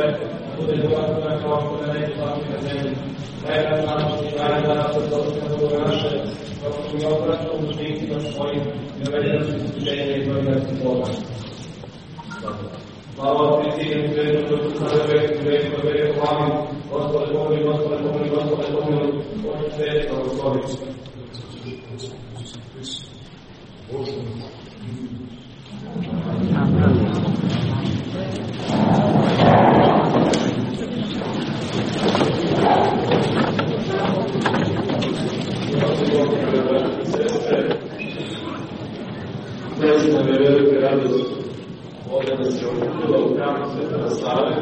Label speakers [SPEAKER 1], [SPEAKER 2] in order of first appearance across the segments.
[SPEAKER 1] sve, bude dovoljno kao što ne neki svaki na zemlji. Daj nam današnji dan danas od Gospoda naše, kako što mi opraćamo dužnicima svojim, nevedeno iskušenja i provednosti Boga. Slava ti Sinu, Svetom Duhu, sada veku, veku, amin. Gospode pomili, Gospode pomili, Gospode pomili, Bože sveti, blagoslovi. Zaista mi je velika radost ovdje da se okupila u hramu Svetog Save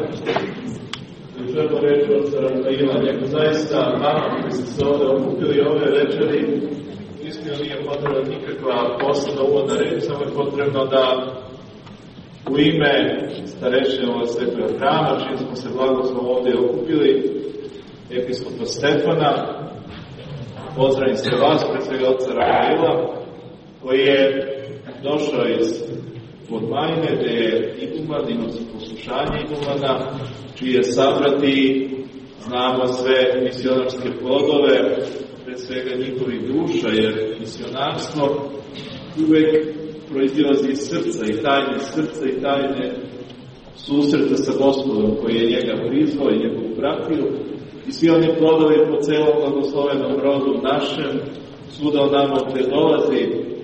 [SPEAKER 1] i želimo reći od Rafaila. Njegu zaista vama koji ste se ovdje okupili ove večeri, iskreno nije potrebna nikakva posebna uvodna reč, samo je potrebno da u ime starešine ovog Svetog hrama, čim smo se blagoslovom ovdje okupili, episkopa Stefana, pozdravim se vas, pre svega oca Rafaila, koji je došao iz Podmajne, gde je iguman, imao se poslušanje igumana, čiji je sabrati, znamo sve misionarske plodove, pre svega njihovih duša, jer misionarstvo uvek proizilazi iz srca i tajne susreta sa Gospodom, koji je njega prizvao i njegovu pratio, i svi oni plodovi po celom blagoslovenom rodu našem, svuda nam opet dolazi,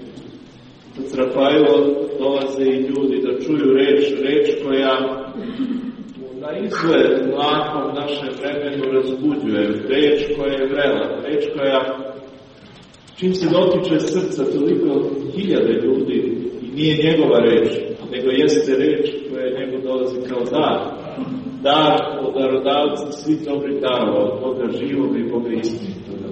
[SPEAKER 1] od Rafaila dolaze i ljudi da čuju reč koja na izgled mlakom našem vremenu razbuđuje, reč koja je vrela, reč koja čim se dotiče srca toliko hiljade ljudi i nije njegova reč, nego jeste reč koja njemu dolazi kao dar od darodavca svih dobrih darova, od Boga živog i Boga istinitoga.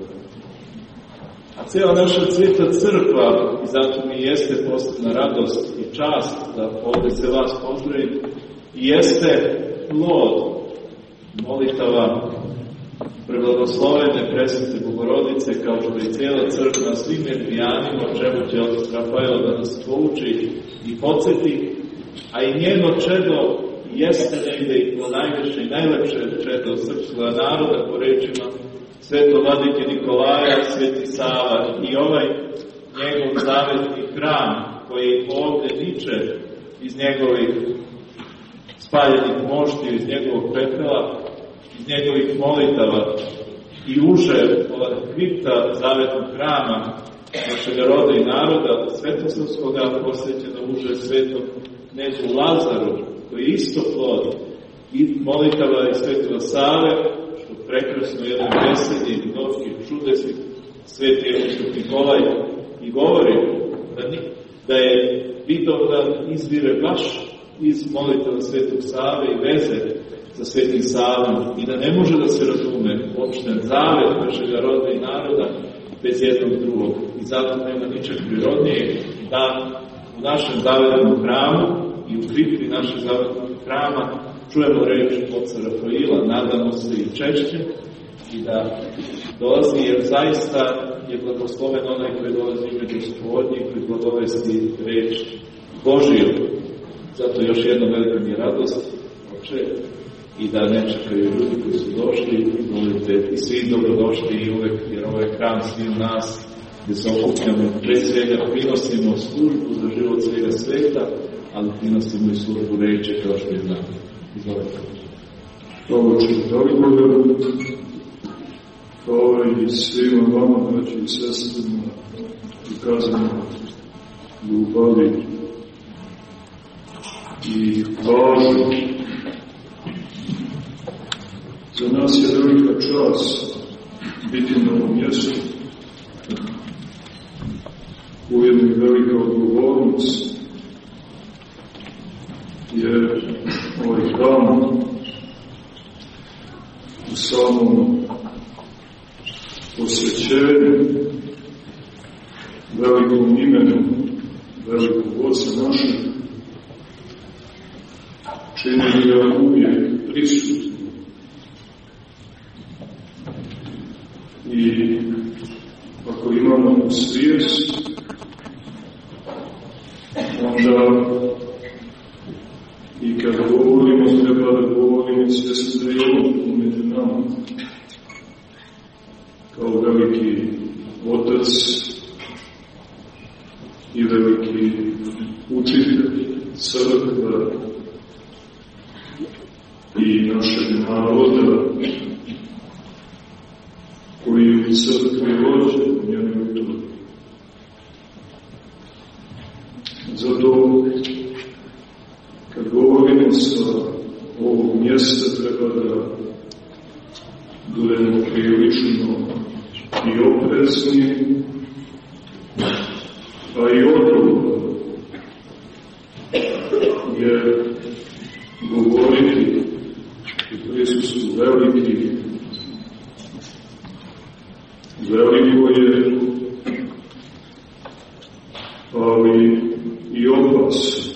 [SPEAKER 1] A cijela naša sveta crkva, i zato mi jeste posebna radost i čast da ovdje se vas pozdravim, i jeste plod molitava preblagoslovene presvete Bogorodice, kao što je cijela crkva svim medvijanima, o čemu će otac Rafael da nas pouči i podsjeti, a i njeno čedo jeste negde i to najviše i najlepše čedo srpskog naroda, po rečima Svetog vladike Nikolaja, Sveti Sava, i ovaj njegov zavetni hram koji ovdje niče iz njegovih spaljenih moštiju, iz njegovog pepela, iz njegovih molitava i uže ova kripta zavetnog hrama našeg roda i naroda svetosavskoga, posvećena uže svetom knezu Lazaru, koji je isto plod i molitava i Svetog Save, što prekrasno jedan besedi i mnogih čudesnih sveti episkop Nikolaj i govori da je Vidovdan izvire baš iz molitava Svetog Save i veze sa Svetim Savom i da ne može da se razume opšten zavet našega roda i naroda bez jednog drugog. I zato nema ničeg prirodnije da u našem zavetnom hramu i u kripti našeg zavetnog hrama čujemo reč oca Rafaila, nadamo se i češće, i da dolazi, jer zaista je blagosloven onaj koji dolazi ime Gospodnje i koji blagovesti reč Božiju. Zato još jedna velika mi je radost, oče, i da ne čekaju ljudi koji su došli, molite i svi dobrodošli i uvek, jer ovaj hram svi u nas, gde se okupljamo, pre svega prinosimo službu za život svega sveta, ali prinosimo i službu reče kao što je znamo. Izvolite.
[SPEAKER 2] Hvala Gospodinu, hvala i svima vama, braći i sestrima, ukazano ljubavi i važno. Za nas je velika čast biti na ovom mjestu, ujedno i velika odgovornost, jer ovaj hram u samom posvećenju velikom imenu velikog Oca našeg čini ga uvijek prisutno. I ako imamo svijest, onda i kada govorimo, treba da govorimo sa i veliki učitelj crkve i našeg naroda, koji u crkvi rođe u njenoj tuđi. Zato, kad govorimo sa ovog mjesta, treba da budemo prilično i oprezni, a i odgovorni, jer govoriti u prisustvu veliko je, ali i opasno.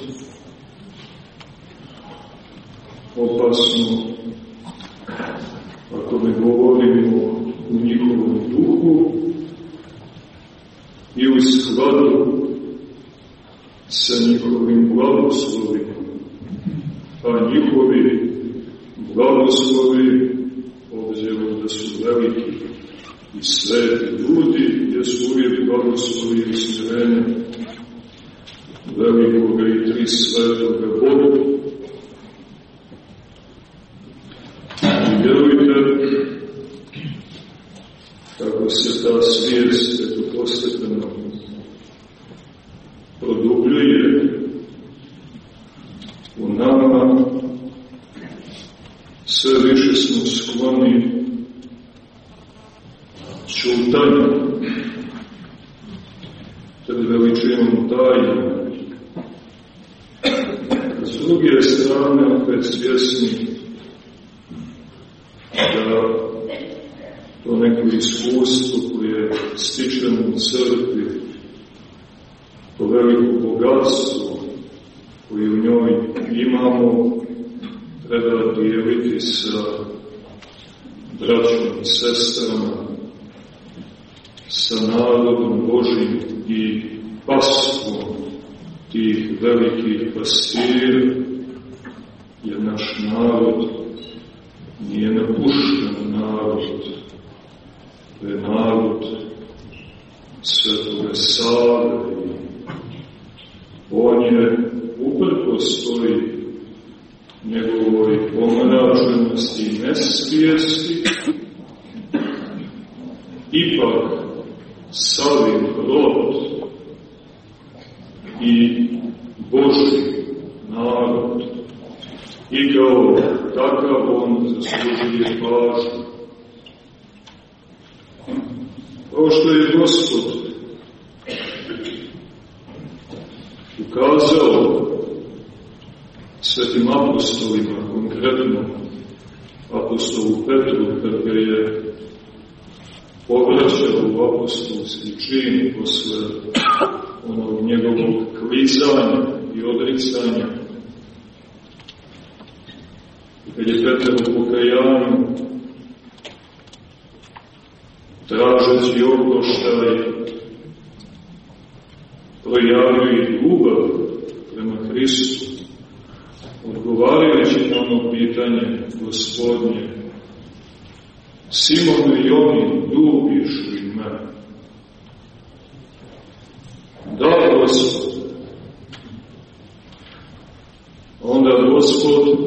[SPEAKER 2] Opasno ako ne govorimo u njihovom duhu i u skladu sa njihovim blagoslovima, a njihovi blagoslovi, obzirom da su veliki i sveti ljudi, jesu uvijek blagoslovi i smirene velikoga i tri svetoga Boga. I vjerujte, kako se ta svijest postepeno produbljuje u nama, sve više smo skloni ćutanju pred veličinom tajne. S druge strane, opet svjesni da to neko iskustvo koje stičemo u crkvi, to veliko bogatstvo koje u njoj imamo, treba dijeliti sa braćom i sestrama, sa narodom Božim i pastvom tih velikih pastira, jer naš narod nije napušten narod, to je narod Svetoga Save. On je uprkos toj njegovoj pomračenosti i nesvijesti ipak Savin rod i Božji narod, i kao takav on zaslužuje pažnju. Kao što je Gospod ukazao svetim apostolima, konkretno apostolu Petru, kad ga je povraćao u apostolski čin posle onog njegovog klizanja i odricanja. Kad je Petar u pokajanju, tražeći oproštaj, projavio i ljubav prema Hristu, odgovarajući na ono pitanje Gospodnje: Simone Joni, ljubiš li me? Da, Gospod. Onda Gospod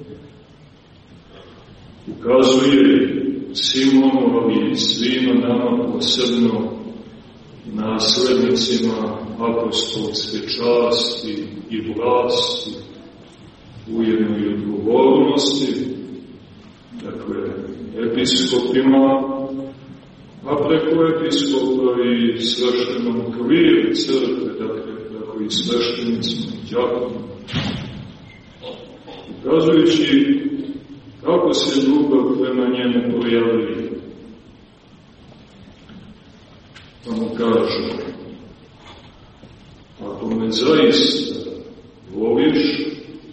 [SPEAKER 2] ukazuje Simonu, ali i svima nama, posebno naslednicima apostolske časti i vlasti, ujedno i odgovornosti, dakle, episkopima, a preko episkopa i sveštenom kliru crkve, dakle, preko i sveštenicima i đakonima, ukazujući kako se ljubav prema njemu projavljuje. Pa mu kaže: ako me zaista voliš,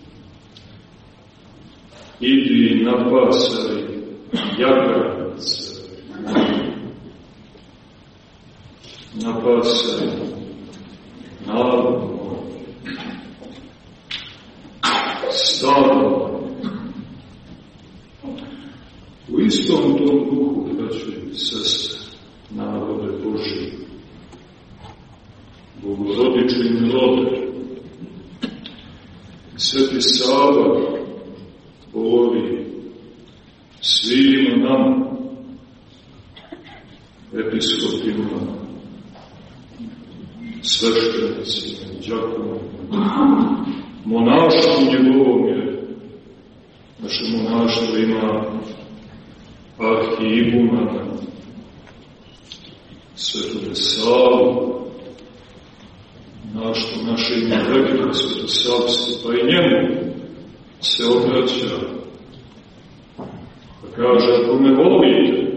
[SPEAKER 2] idi i napasaj jagarnice, napasaj narod moj, stado. U istom tom duhu, braćo i sestre, narode Božji, Bogorodice, porodičnim rodom. Sveti Sava govori svima nama, episkopima, sveštenicima, đakonima, monaštvu njegovom je, naše monaštvo ima arhijigumana, Svetog Savu, naše ime rekao Svetosavstvo, pa i njemu se obraća, pa kaže, ako me volite,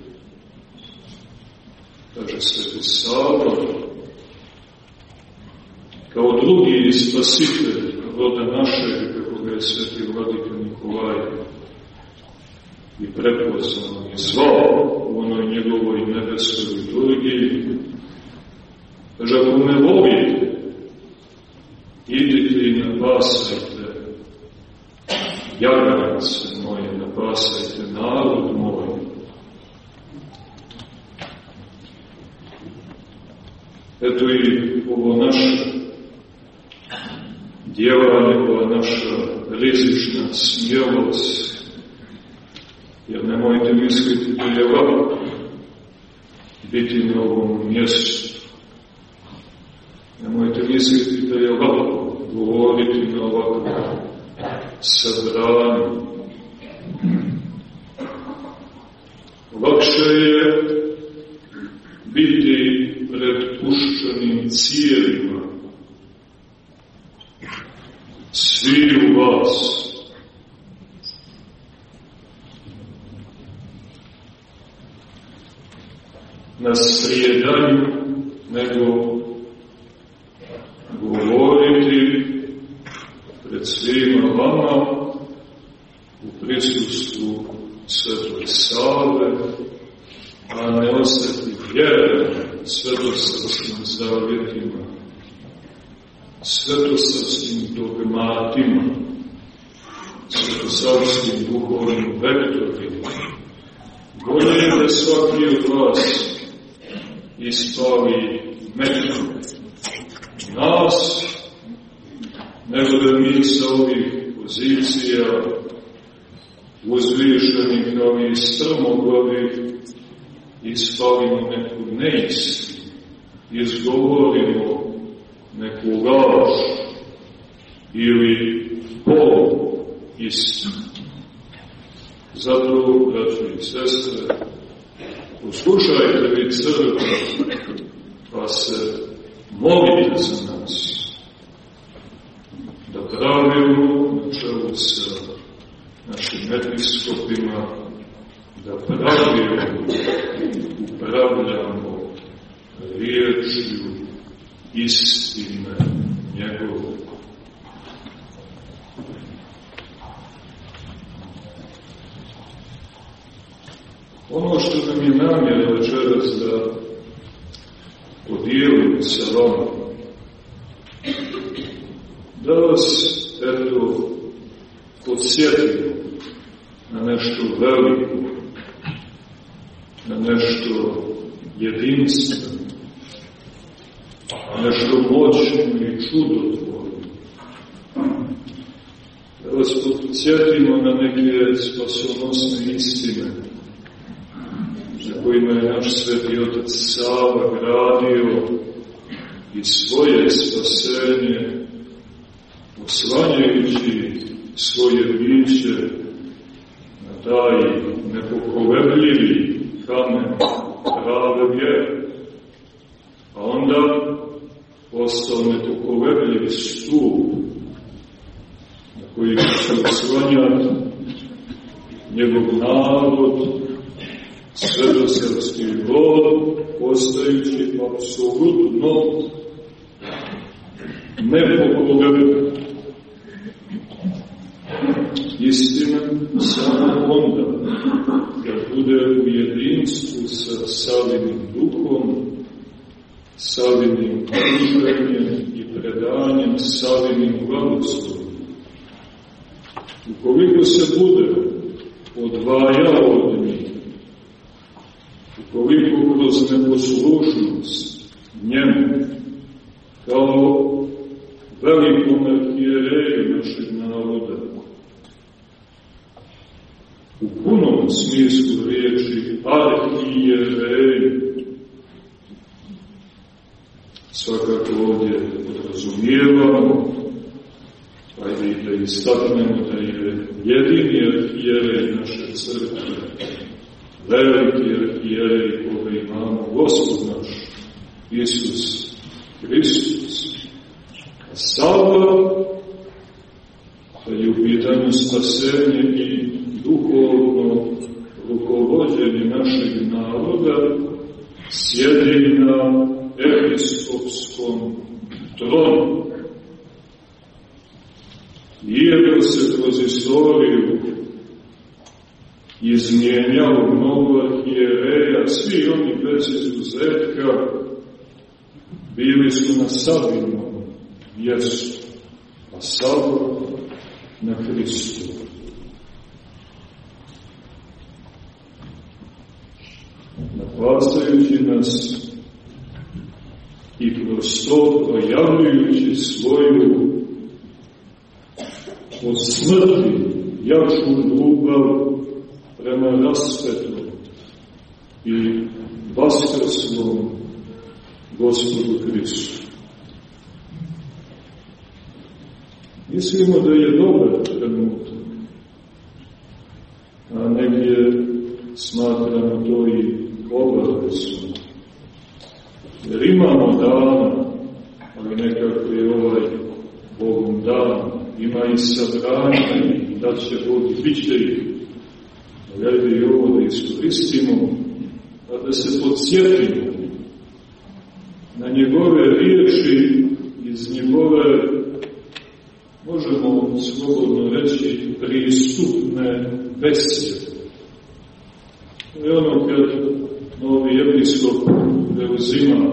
[SPEAKER 2] kaže Sveti Sava, kao drugi spasitelj roda našeg, kako ga je Sveti Vladika Nikolaj i prepoznao i zvao u onoj njegovoj nebeskoj liturgiji, kaže, ako me volite, idite i napasajte jagance moje, napasajte narod moj. Eto i ovo naše djelanje, ova naša rizična smjelost, jer nemojte misliti da je lako biti na ovom mjestu. Nemojte misliti da je lako govoriti na ovakvom sabranju. Lakše je biti pred puščanim cijevima. Svi u vas. Na srijedanju, nego govoriti pred svima vama u prisustvu Svetog Save, a ne ostati vjeran svetosavskim zavjetima, svetosavskim dogmatima, svetosavskim duhovnim vektorima. Bolje je da svaki od vas ispavi metu nas, nego da mi sa ovih pozicija uzvišenih kao i strmoglavih ispavimo neku neistinu, izgovorimo neku laž ili polu istinu. Zato, braći i sestre, poslušajte vi crkvu, pa se molite za nas, da pravilno na čelu sa našim episkopima, da pravilno upravljamo riječju istine njegove. Ono što nam je namjera večeras da podijelim sa vama, da vas, eto, podsjetimo na nešto veliko, na nešto jedinstveno, na nešto moćno i čudotvorno. Da vas podsjetimo na neke spasonosne istine, za kojima je naš Sveti Otac Sava gradio i svoje spasenje, oslanjajući svoje biće na taj nepokolebljivi kamen prave vjere, a onda postao nepokolebljivi stup na koji će oslanjati njegov narod, svetosavski rod, postajući apsolutno nepokolebljiv. Istina samo onda, kad bude u jedinstvu sa Savinim duhom, Savinim druženjem i predanjem Savinim blagoslovom. Ukoliko se bude odvajao od njih, ukoliko kroz neposlušnost njemu, kao velikom arhijereju našeg naroda. U punom smislu riječi arhijereju. Svakako ovdje podrazumijevamo, ajde i da istaknemo da je jedini arhijerej naše crkve, veliki arhijerej koga imamo, Gospod naš, Isus Hristos. A sada, kad je u pitanju spasenje i duhovno rukovođenje našeg naroda, sjedi na episkopskom tronu. Iako se kroz istoriju izmijenjalo mnogo arhijereja, svi oni bez izuzetka bili su na Savinom mjestu, a Sabor na Hristu. Napastajući nas i kroz to projavljujući svoju od smrti jaču ljubav prema raspetom i vaskrslom Gospodu Hristu. Mislimo da je dobar trenutak, a negdje smatramo to i obavezom. Jer imamo dana, ali nekako je ovaj Bogom dan, ima i sabranje, da će Bog, bit će ih. Gledajte i ovo da iskoristimo, a da se podsjetimo na njegove riječi, iz njegove, možemo slobodno reći, pristupne besede. To je ono kad novi episkop preuzima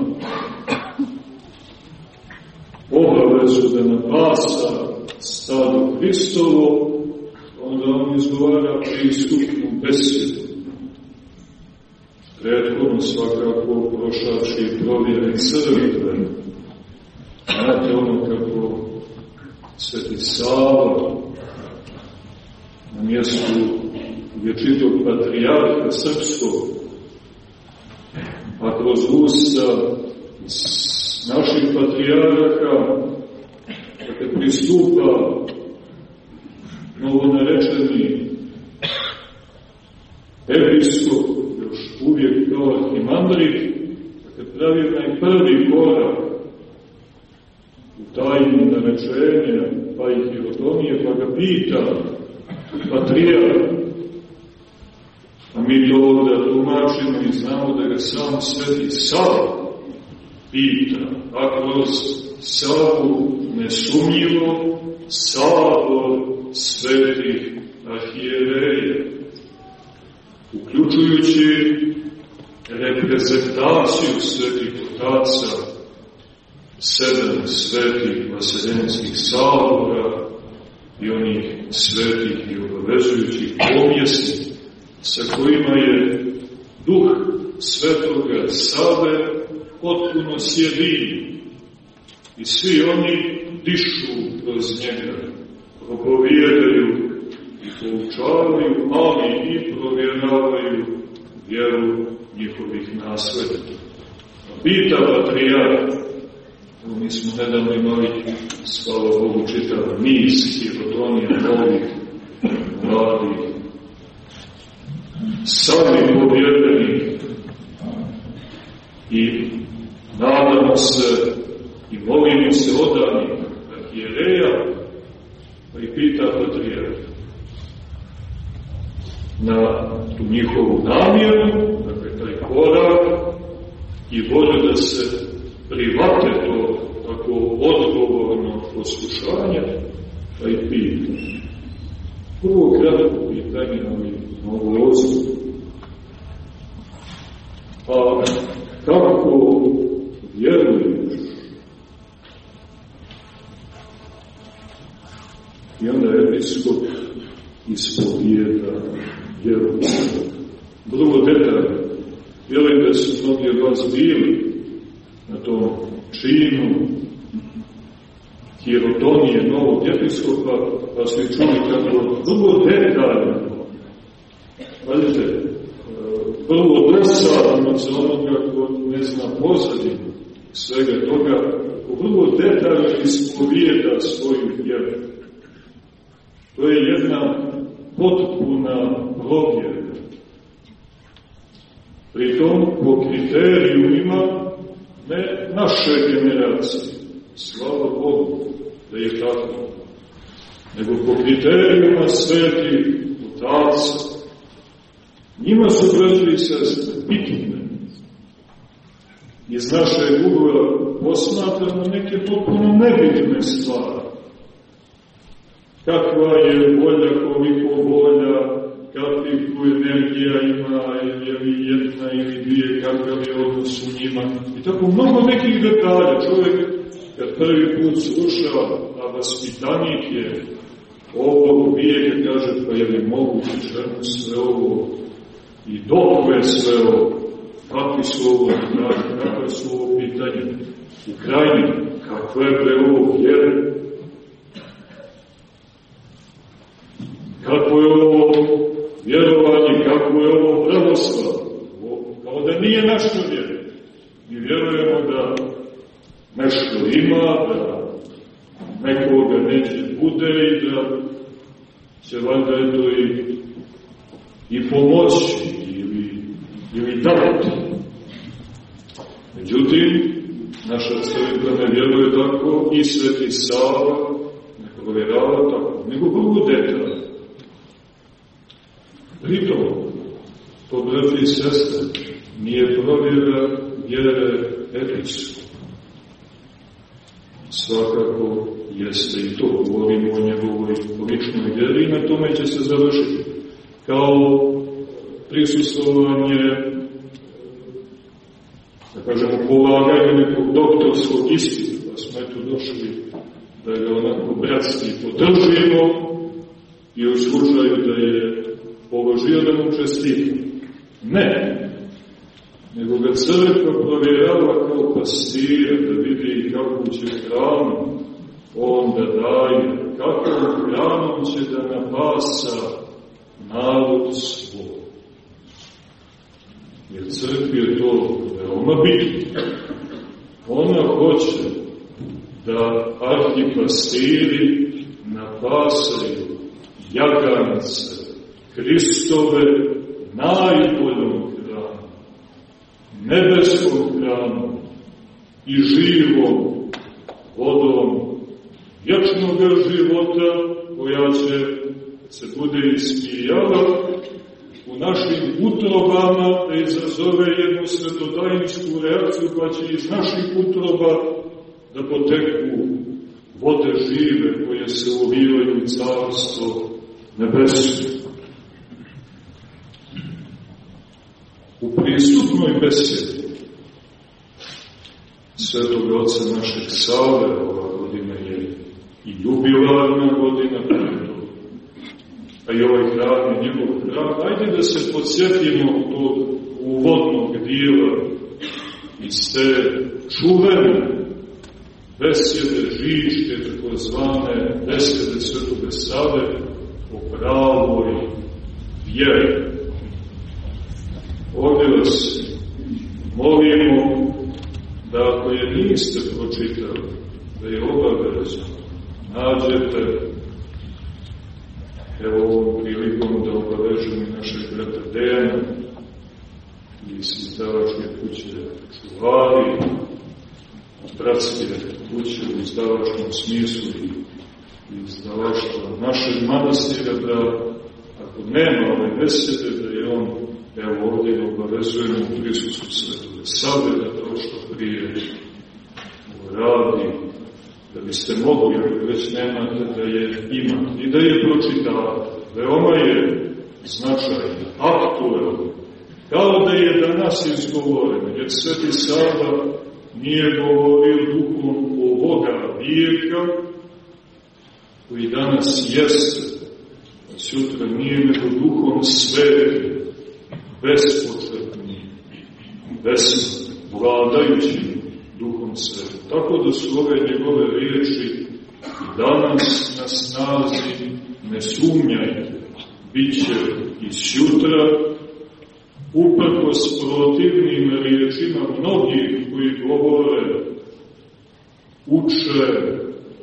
[SPEAKER 2] obavezu da napasa stado Hristovo, onda on izgovara pristupnu besedu. Prethodno svakako prošavši provjere crkve. Znate ono kako Sveti Sava na mjestu vječitog patrijarha srpskog, a kroz usta naših patrijarha, kada pristupa novonarečeni episkop, još uvijek kao arhimandrit, kada pravi onaj prvi korak u tajni narečenja, pa i hirotonije, pa ga pita patrijarh, a mi to ovdje tumačimo i znamo da ga sam Sveti Sava pita, a kroz Savu nesumnjivo Sabor svetih arhijereja, uključujući reprezentaciju svetih otaca, 7 svetih vaseljenskih sabora i onih svetih i obavezujućih pomjesti sa kojima je duh Svetoga Save potpuno sjedinjen i svi oni dišu kroz njega, propovijedaju i poučavaju, ali i provjeravaju vjeru njihovih naslednika. Pita patrijarh, mi smo nedavno imali, slava Bogu, čitav niz hirotonija novih, mladih, sami povjerenih, i nadamo se i molimo se odanih arhijereja, pa i pita patrijarh na tu njihovu namjeru, dakle taj korak, i volje da se private to tako odgovorno poslušanje, pa i pita. Prvo kratko pitanje, ali mnogo ozbiljno. Pa kako vjeruješ? I onda episkop ispovijeda vjeru. Vrlo detaljno. Vjerujem da su mnogi od vas bili na tom činu hijerodonije novog episkopa, pa su čuli kako vrlo detaljno, pazite, vrlo dosadno za onoga ko ne zna pozadinu svega toga, vrlo detaljno ispovijeda svoju vjeru. To je jedna potpuna provjera. Pritom po kriterijumima ne naše generacije, slava Bogu da je tako, nego po kriterijuma svetih otaca. Njima su, braći i sestre, bitne. Iz našeg ugla posmatramo neke potpuno nebitne stvari. Kakva je volja, koliko volja, kakvu energija ima, ili jedna ili dvije, kakav je odnos u njima. I tako mnogo nekih detalja. Čovjek, kad prvi put sluša, a vaspitanik je ovog vijeka, kaže, pa je li moguće čemu sve ovo i dokle sve ovo, kakvi su ovo, kakve su ovo pitanje, u krajnji, kakve je ovo vjere, kako je ovo vjerovanje, kako je ovo pravoslav, kao da nije našto vjere. Mi vjerujemo da nešto ima, da nekoga neće bude i da će valjda eto i pomoći ili dati. Međutim, naša crkva ne vjeruje tako i Sveti Sava ne provjerava tako, nego vrlo detaljno. Pritom, to, braći i sestre, nije provjera vjere etičku. Svakako jeste i to, govorimo o njegovoj ličnoj vjeri i na tome će se završiti. Kao prisustvovanje, da kažemo, polaganje nekog doktorskog ispita, pa smo eto došli da ga onako bratski podržimo i u slučaju da je položio da mu čestita. Ne, nego ga crkva provjerava kao pastira, da vidi kakvu će hranu on da daje, kakvom hranom će da napasa narod svoj. Jer crkvi je to veoma bitno. Ona hoće da arhipastiri napasaju jagance Hristove najboljom hranom, nebeskom hranom i živom vodom vječnog života, koja će se bude ispijala u našim utrobama, da izazove jednu svetodajinsku reakciju, pa će iz naših utroba da poteku vode žive koje se ulivaju u carstvo nebesko. U pristupnoj besedi Svetog Oca našeg Save, ova godina je i jubilarna godina, a i ovaj hram je njegov hram. Ajde da se podsjetimo tog uvodnog dijela iz te čuvene besede žičke, tako zvane besede Svetoga Save o pravoj vjeri. Ovdje vas molimo da ako je niste pročitali, da je obavezno nađete, evo ovom prilikom da obavežemo i našeg brata Dejana iz izdavačke kuće Čuvari, bratske kuće u izdavačkom smislu i izdavaštva našeg manastira, da ako nema ove besede, da je on, evo ovdje obavezujemo u prisustvu Svetoga Save, da to što prije radi, da biste mogli, ako već nemate, da je imate i da je pročitavate. Veoma je značajno, aktuelno, kao da je danas izgovoreno, jer Sveti Sava nije govorio duhom ovoga vijeka, koji danas jeste, a sutra nije nego duhom svetim, bespočetnim, vladajućim duhom svetim. Tako da su ove njegove riječi danas na snazi, ne sumnjajte, bit će i sutra, uprkos protivnim riječima mnogih koji govore, uče,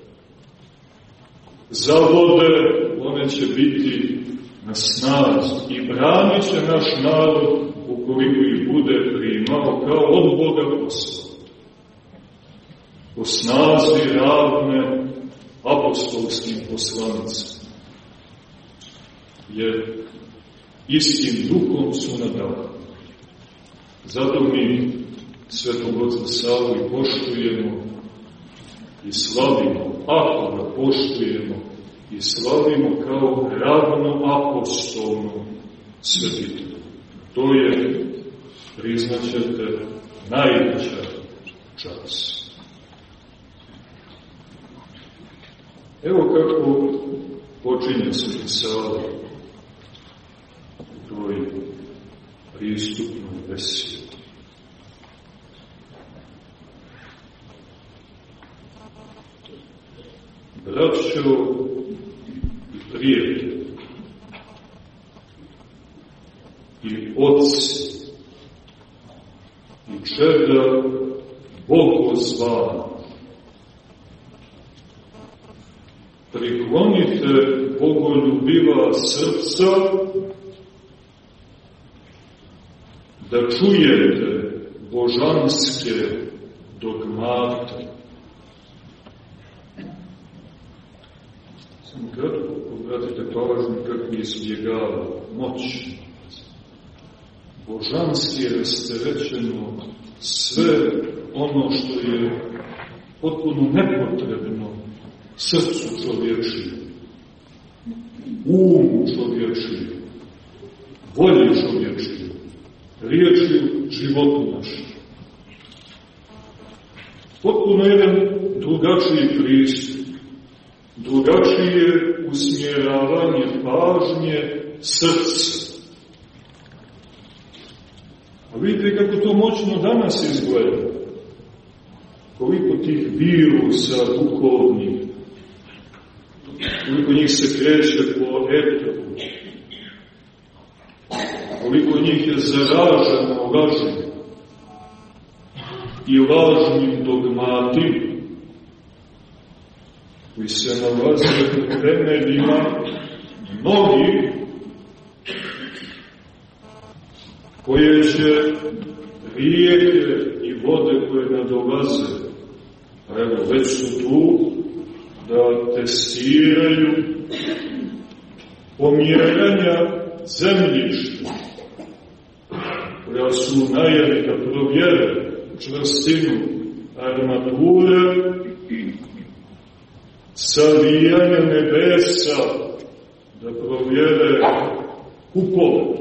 [SPEAKER 2] zavode, one će biti na snazi i branit će naš narod ukoliko ih bude primao kao od Boga posla. Po snazi ravne apostolskim poslanicima. Jer istim duhom su nadali. Zato mi Svetog Oca Savu i poštujemo i slavimo, ako ga poštujemo i slavimo kao ravno apostolnu svetitelju. To je, priznaćete, najveća čast. Evo kako počinje Sveti Sava u toj pristupnoj besedi. Braćo i prijatelji i oci i čeda Bogozvani, priklonite bogoljubiva srca da čujete božanske dogmate. Samo kratko obratite pažnju kako izbjegava moć. Božanski je rasterećeno sve ono što je potpuno nepotrebno srcu čovječijem, umu čovječijem, volji čovječijem, riječju životu našem. Potpuno jedan drugačiji pristup, drugačije usmjeravanje pažnje srca. A vidite kako to moćno danas izgleda. Koliko tih virusa duhovnih, koliko njih se kreće po eteru, koliko njih je zaraženo lažima i lažnim dogmatima, koji se nalaze u temeljima mnogih, koje će rijeke i vode koje nadolaze, a evo već su tu, da testiraju pomjeranja zemljišta, koja su najeli da provjere čvrstinu armature, savijanja nebesa, da provjere kupove.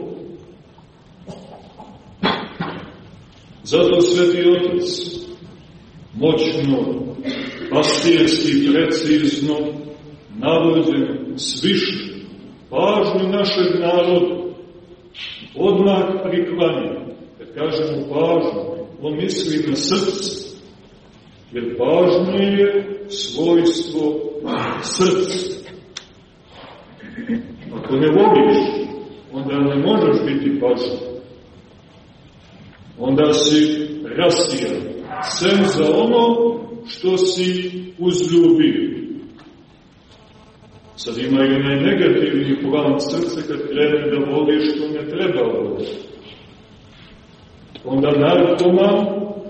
[SPEAKER 2] Zato Sveti Otac moćno, pastirski, precizno, navođen sviše pažnju našeg naroda, odmah priklanja. Kad kažemo pažnju, on misli na srce, jer pažnje je svojstvo srca. Ako ne voliš, onda ne možeš biti pažnju. Onda si rastiran, sem za ono što si uzljubio. Sad ima i onaj negativni plan srca kad krene da voli što ne treba voliti. Onda narkoman,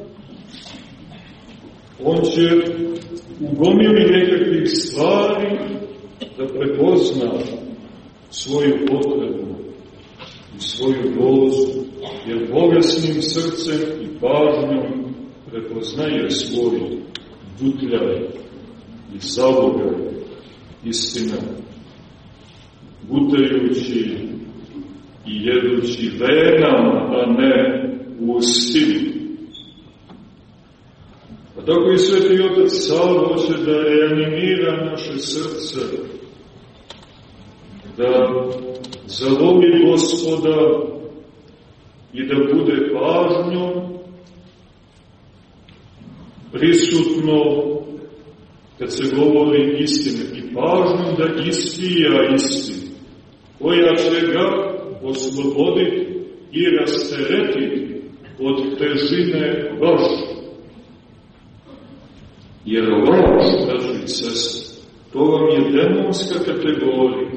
[SPEAKER 2] on će u gomili nekakvih stvari da prepozna svoju potrebu i svoju dozu, jer bolesnim srcem i pažnjom prepoznaje svoj dutljaj i zalogaj istina, gutajući i jedući venama, a ne ustima. A tako i Sveti Otac Sava hoće da reanimira naše srce, da zavoli Gospoda i da bude pažnjom prisutno kad se govori istine, i pažnjom da ispija istinu, koja će ga osloboditi i rasteretiti od težine laži. Jer laž, braći i sestre, to vam je demonska kategorija.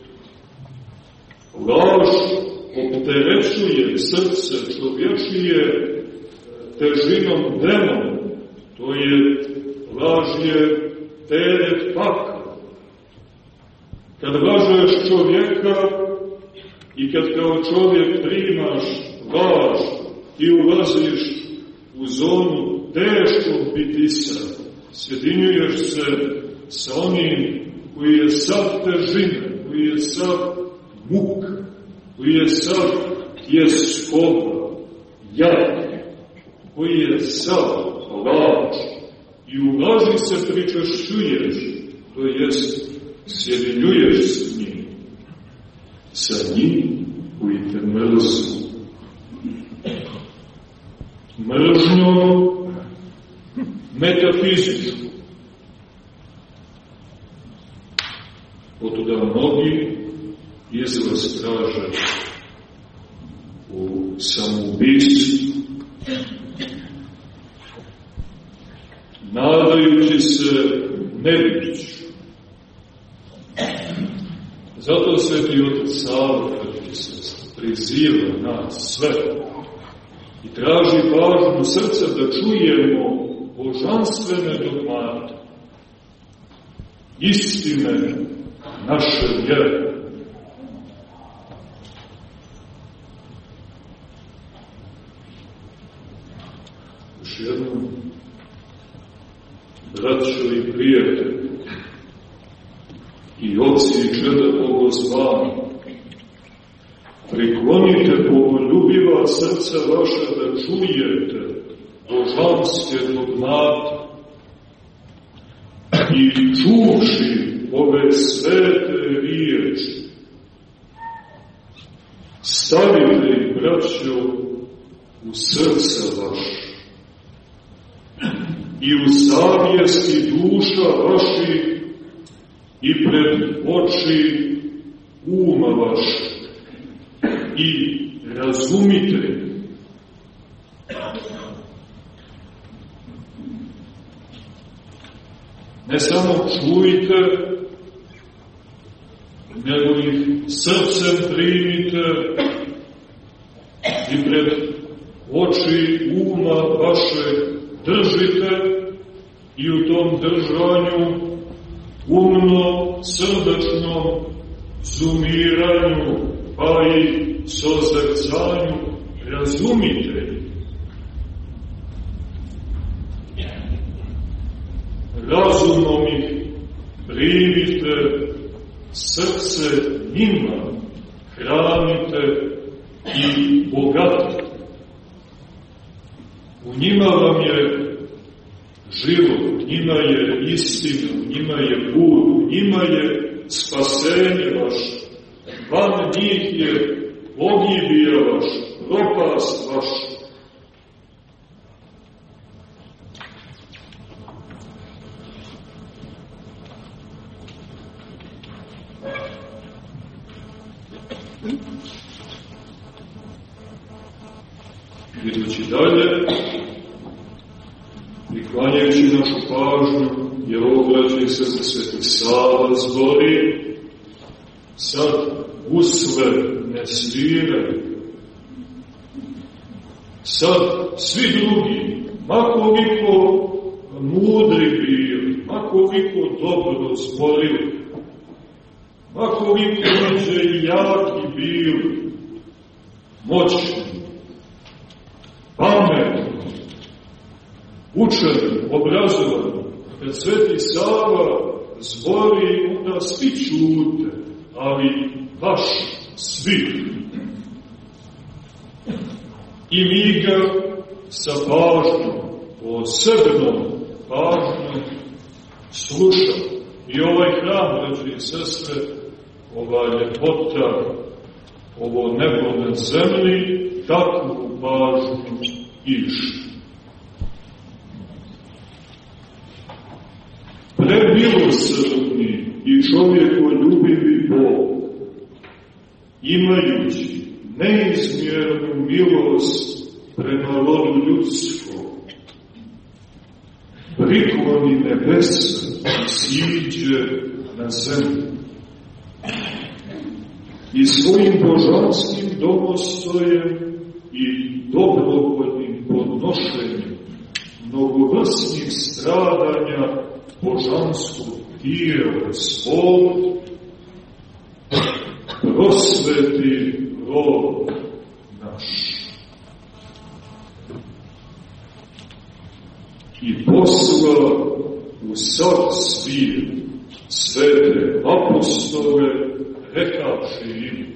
[SPEAKER 2] Laž opterećuje srce čovječije težinom demona. To je, laž je teret pakla. Kad lažeš čovjeka i kad kao čovjek primaš laž, ti ulaziš u zonu teškog bitisa, sjedinjuješ se sa onim koji je sav težina, koji je sav muk, koji je sav tjeskoba, jad, koji je sav laž. I u laži se pričašćuješ, to jest sjedinjuješ s njim, sa njim koji te mrzu. Mržnjom metafizičku. Otuda mnogi izlaz traže u samoubistvu, nadajući se nevišću. Zato Sveti Otac Sava priziva nas sve i traži pažnju srca da čujemo božanstvene dogmate, istine naše vjere. Još jednom, braćo i prijatelji, i oci i čeda bogozvani, priklonite bogoljubiva srca vaša da čujete božanske dogmate i čuvši ove svete riječi, stavite ih, braćo, u srca vaše i u savjesti duša vaših i pred oči uma vaše i razumite. Ne samo čujte, nego ih srcem primite i pred oči uma vaše držite i u tom držanju umno, srdačnom zumiranju, pa i sozrcanju razumite. Razumom ih primite, srce njima hranite i bogatite. U njima vam je život, njima je istina, njima je put, njima je spasenje vaše. Van njih je pogibija vaša, propast vaša. Idući dalje, priklanjajući našu pažnju, jer obraćaju se za Sveti Sava zbori, sad usle ne sviraju. Sad svi drugi, makoliko mudri bili, makoliko dobro zborili, makoliko i jaki bili, moćni, pametni, učeni, obrazovani, kad Sveti Sava zbori, onda svi čute, ali baš svi. I mi ga sa pažnjom, posebnom pažnjom slušamo. I ovaj hram, braći i sestre, ova ljepota, ovo nebo na zemlji, takvu pažnju iši. premilosrdni i čovjekoljubivi Bog, imajući neizmjernu milost prema rodu ljudskom, prikloni nebesa i siđe na zemlju. I svojim božanskim domostojem i dobrovoljnim podnošenjem mnogovrsnih stradanja božanskog tijela svog prosveti rod naš. I posla u sav svijet svete apostole, rekavši im,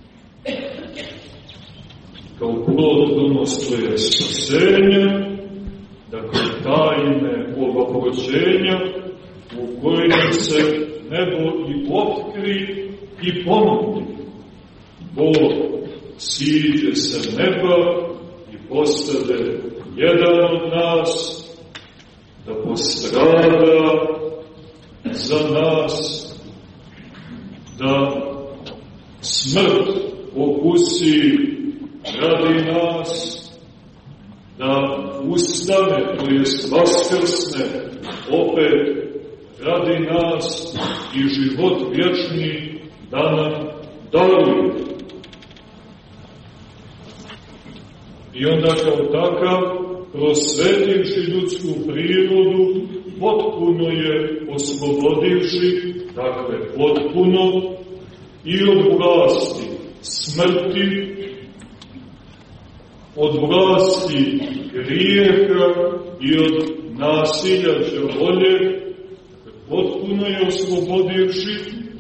[SPEAKER 2] kao plod domostoje spasenja, dakle tajne ovaproćenja, u kojim se nebo i otkri i ponudi. Bog siđe sa neba i postade jedan od nas, da postrada za nas, da smrt okusi radi nas, da ustane, to jest vaskrsne, opet radi nas i život vječni da nam daruje. I onda kao takav, prosvetivši ljudsku prirodu, potpuno je oslobodivši, dakle potpuno, i od vlasti smrti, od vlasti grijeha i od nasilja đavolje, potpuno je oslobodivši.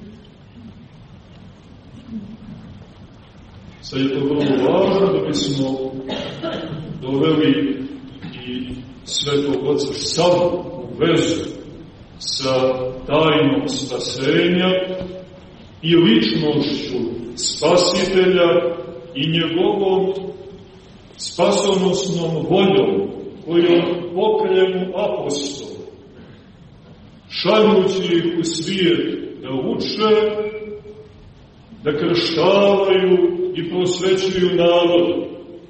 [SPEAKER 2] Sad je to vrlo važno da bismo doveli i Svetog Oca sam u vezu sa tajnom spasenja i ličnošću Spasitelja i njegovom spasonosnom voljom kojom pokrenu apostole, šaljući ih u svijet da uče, da krštavaju i prosvećuju narod.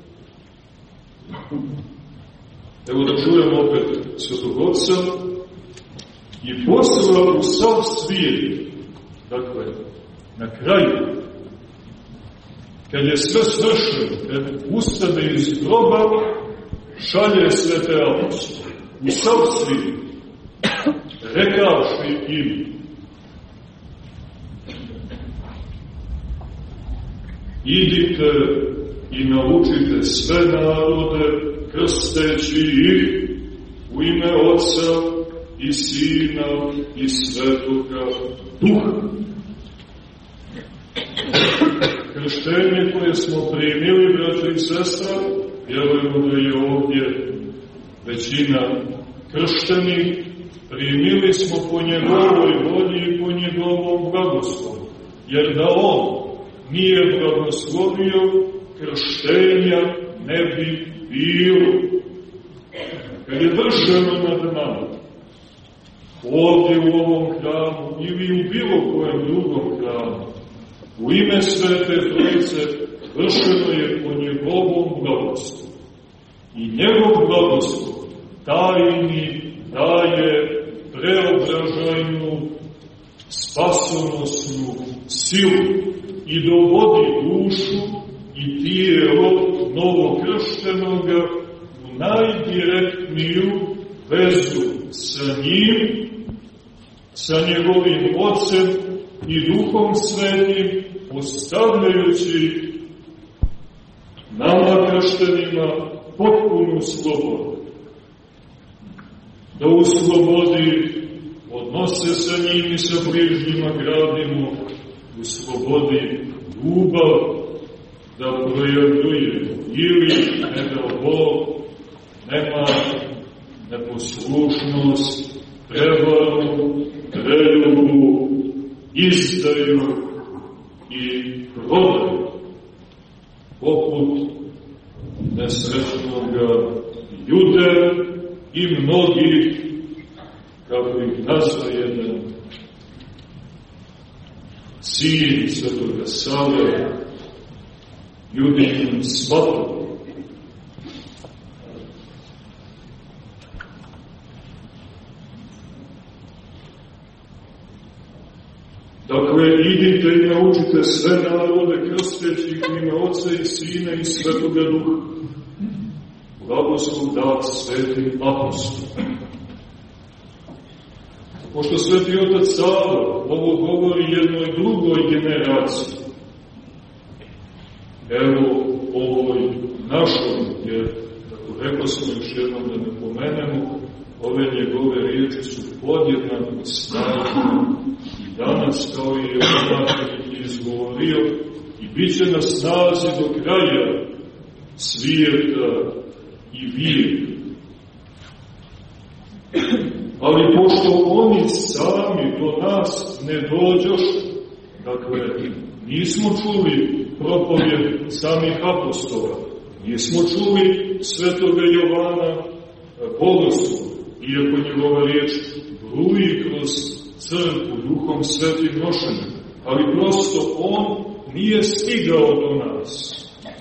[SPEAKER 2] Evo da čujemo opet Svetog Oca, i poslala u sav svijet, dakle, na kraju, kad je sve svršeno, kad ustane iz groba, šalje svete apostole u sav svijet, rekavši im: idite i naučite sve narode, krsteći ih u ime Oca i Sina i Svetoga Duha. Krštenje koje smo primili, braćo i sestra, vjerujemo da je ovdje većina krštenih, primili smo po njegovoj volji i po njegovom blagoslovu, jer da on nije blagoslovio, krštenja ne bi bilo. Kad je vršeno nad nama, ovdje u ovom hramu ili u bilo kojem drugom hramu, u ime Svete Trojice, vršeno je po njegovom blagoslovu. I njegov blagoslov tajni daje preobražajnu spasonosnu silu i dovodi dušu i tijelo novokrštenoga u najdirektniju vezu sa njim, sa njegovim Ocem i Duhom Svetim, ostavljajući nama krštenima potpunu slobodu. Da u slobodi odnose sa njim i sa bližnjima gradimo, u slobodi ljubav da projavljujemo, ili ne da Bog nema neposlušnost, prevaru, preljubu, izdaju i prodaju, poput nesrećnoga Jude i mnogih, kao kako ih nazva jedan sin Svetoga Save, Judinim svatom. Dakle, idite i naučite sve narode, krsteći ih u ime Oca i Sina i Svetoga Duha. Blagoslov dat svetim apostolima. Pošto Sveti Otac Sava ovo govori jednoj drugoj generaciji, evo ovoj našoj, jer, kako rekao smo još jednom da ne pomenemo, ove njegove riječi su podjednako snažne i danas, kao i je izgovorio, i bit će na snazi do kraja svijeta i vijeka. Ali pošto oni sami do nas ne dođoše, dakle, nismo čuli propovjed samih apostola, nismo čuli Svetoga Jovana Bogoslova, iako njegova riječ bruji kroz crkvu Duhom Svetim nošenjem, ali prosto on nije stigao do nas.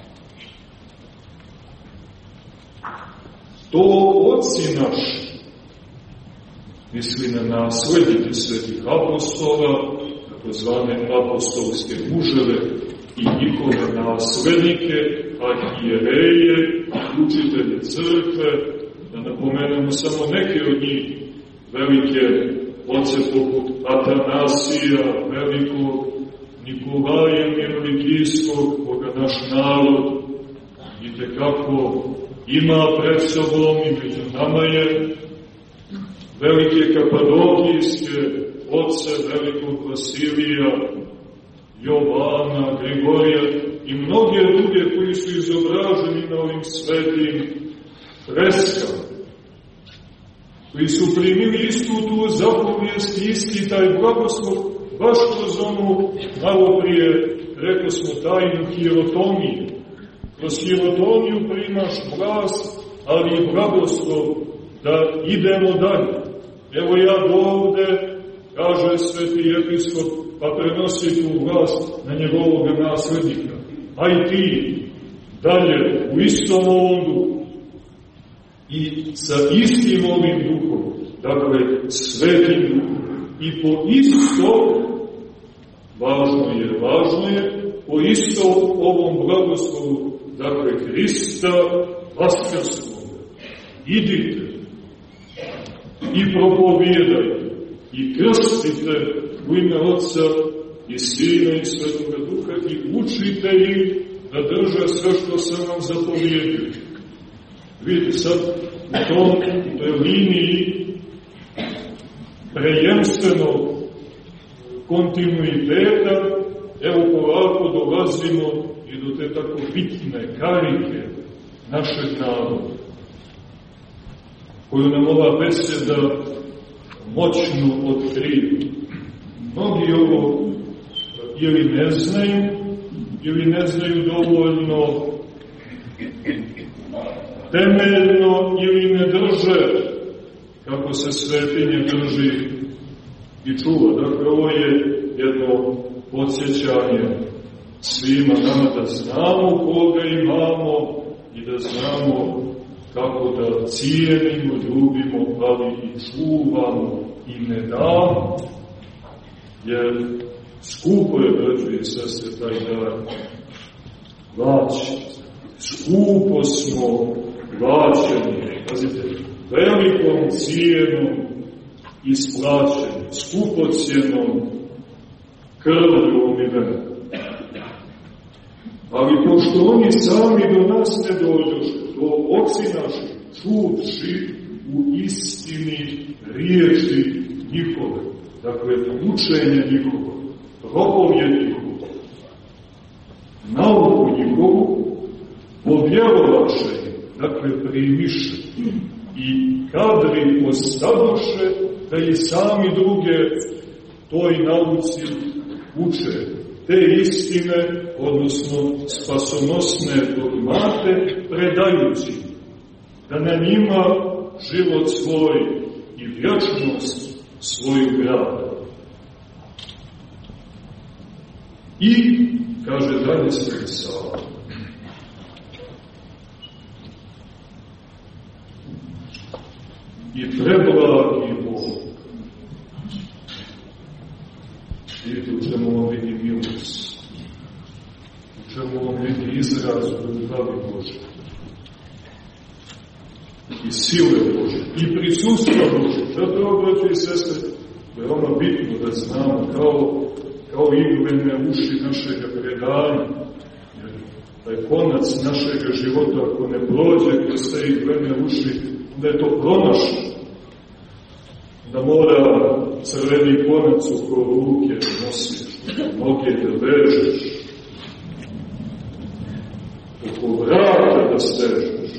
[SPEAKER 2] To oci naši, misli na naslednike svetih apostola, takozvane apostolske muževe i njihove naslednike, arhijereje, učitelje crkve, da napomenemo samo neke od njih, velike oce poput Atanasija, velikog Nikolaja Mirovikijskog, koga naš narod itekako ima pred sobom i među nama je, velike kapadokijske oce, velikog Vasilija, Jovana, Grigorija i mnoge druge koji su izobraženi na ovim svetim freskama, koji su primili istu tu zapovijest, isti taj blagoslov, baš kroz onu, malo prije, rekao smo, tajnu hirotomiju. Kroz hirotomiju primaš vlast, ali i blagoslov da idemo dalje. Evo ja dovde, kaže sveti episkop, pa prenosi tu vlast na njegovog naslednika. A i ti dalje u istom ovom duhu i sa istim ovim duhom, dakle svetim duhom. I po isto, važno je, po isto ovom blagoslovu, dakle Hrista vaskrslog, idite i propovijedajte i krstite u ime Otca i Sina i Svetoga Duha i učite ih da drže sve što sam vam zapovjedio. Vidite sad u toj liniji prejemstvenog kontinuiteta, evo polako dolazimo i do te tako bitne karike našeg naroda, koju nam ova beseda moćno otkriva. Mnogi ovo ili ne znaju dovoljno temeljno ili ne drže kako se svetinje drži i čuva. Dakle, ovo je jedno podsjećanje svima nama da znamo koga imamo i da znamo kako da cijenimo, ljubimo, ali i čuvamo i ne damo, jer skupo je, braćo i sestre, taj dar plaćen. Skupo smo plaćeni, pazite, velikom cijenom isplaćeni, skupocijenom krvlju umivena. Ali pošto oni sami do nas ne dođoše, to oci naši, čuvši u istini riječi njihove, dakle, učenje njihovo, propovje njihovo, nauku njihovu, povjerovaše, dakle, primiše i kadri postadoše da i sami druge toj nauci uče. Te istine, odnosno spasonosne dogmate, predajući, da na njima život svoj i vječnost svoju pravdu. I, kaže dalje Sveti Sava, i preblagi Bog. Vidite u čemu on vidi milost, u čemu on vidi izraz ljubavi Bože i sile Bože i prisustva Bože. Zato, braći i sestre, veoma bitno da znamo kao iglene uši našega predanja, jer taj konac našega života, ako ne prođe kroz te iglene uši, da je to pronašno, da mora crveni konac oko ruke da nosiš, noge da vežeš, oko vrata da stežeš.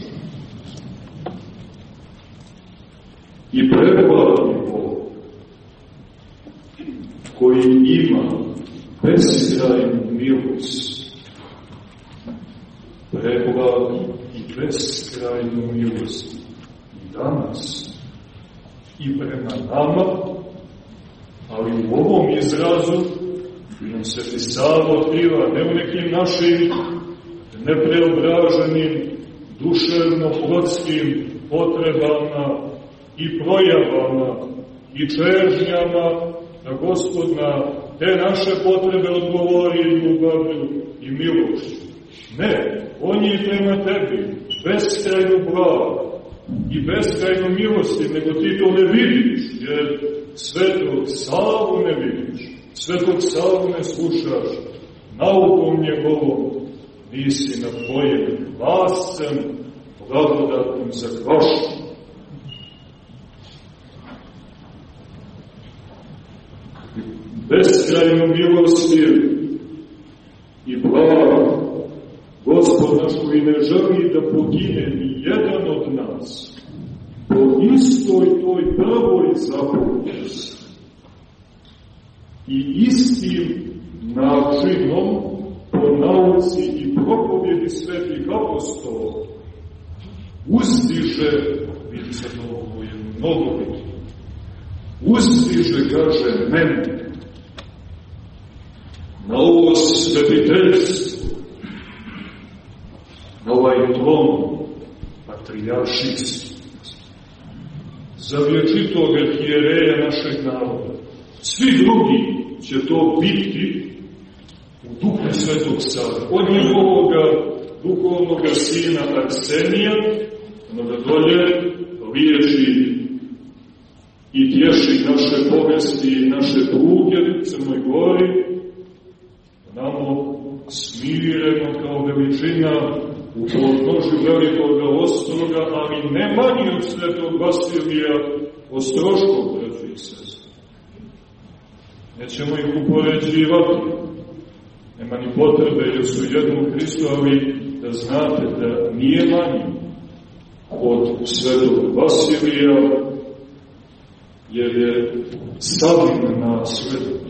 [SPEAKER 2] I preblagi Bog, koji ima beskrajnu milost, preblagi i beskrajnu milost i danas, i prema nama, ali u ovom izrazu nam Sveti Sava otkriva ne u nekim našim nepreobraženim duševno-plotskim potrebama i projavama i čežnjama, da Gospod na te naše potrebe odgovori ljubavlju i milošću. Ne, on je prema tebi beskrajno blago i beskrajno milosti, nego ti to ne vidiš, jer Svetog Savu ne vidiš, Svetog Savu ne slušaš, naukom njegovom nisi napojen vascem, blagodatnim zakvašom. Beskrajno milostiv i blago Gospod naš koji ne želi da pogine ni jedan od nas, po istoj toj prvoj zapovijesti i istim načinom po nauci i propovjedi svetih apostola uzdiže, vidi se ovo je mnogo bitno, uzdiže, kaže, mene na ovo svetiteljstvo, na ovaj tron patrijaršijski, za vječitog arhijereja našeg naroda. Svi drugi će to biti u duhu Svetog Save. Od njegovoga duhovnog sina Arsenija, onoga dolje, liječi i tješi naše bolesti i naše pruge u Crnoj Gori, namo smireno kao veličina u podnožju velikoga ostroga, ali ne manji od Svetog Vasilija Ostroškog, braći i sestre. Nećemo ih upoređivati, nema ni potrebe, jer su jedno u Hristu, ali da znate da nije manji od Svetog Vasilija, jer je stavljen na svetu.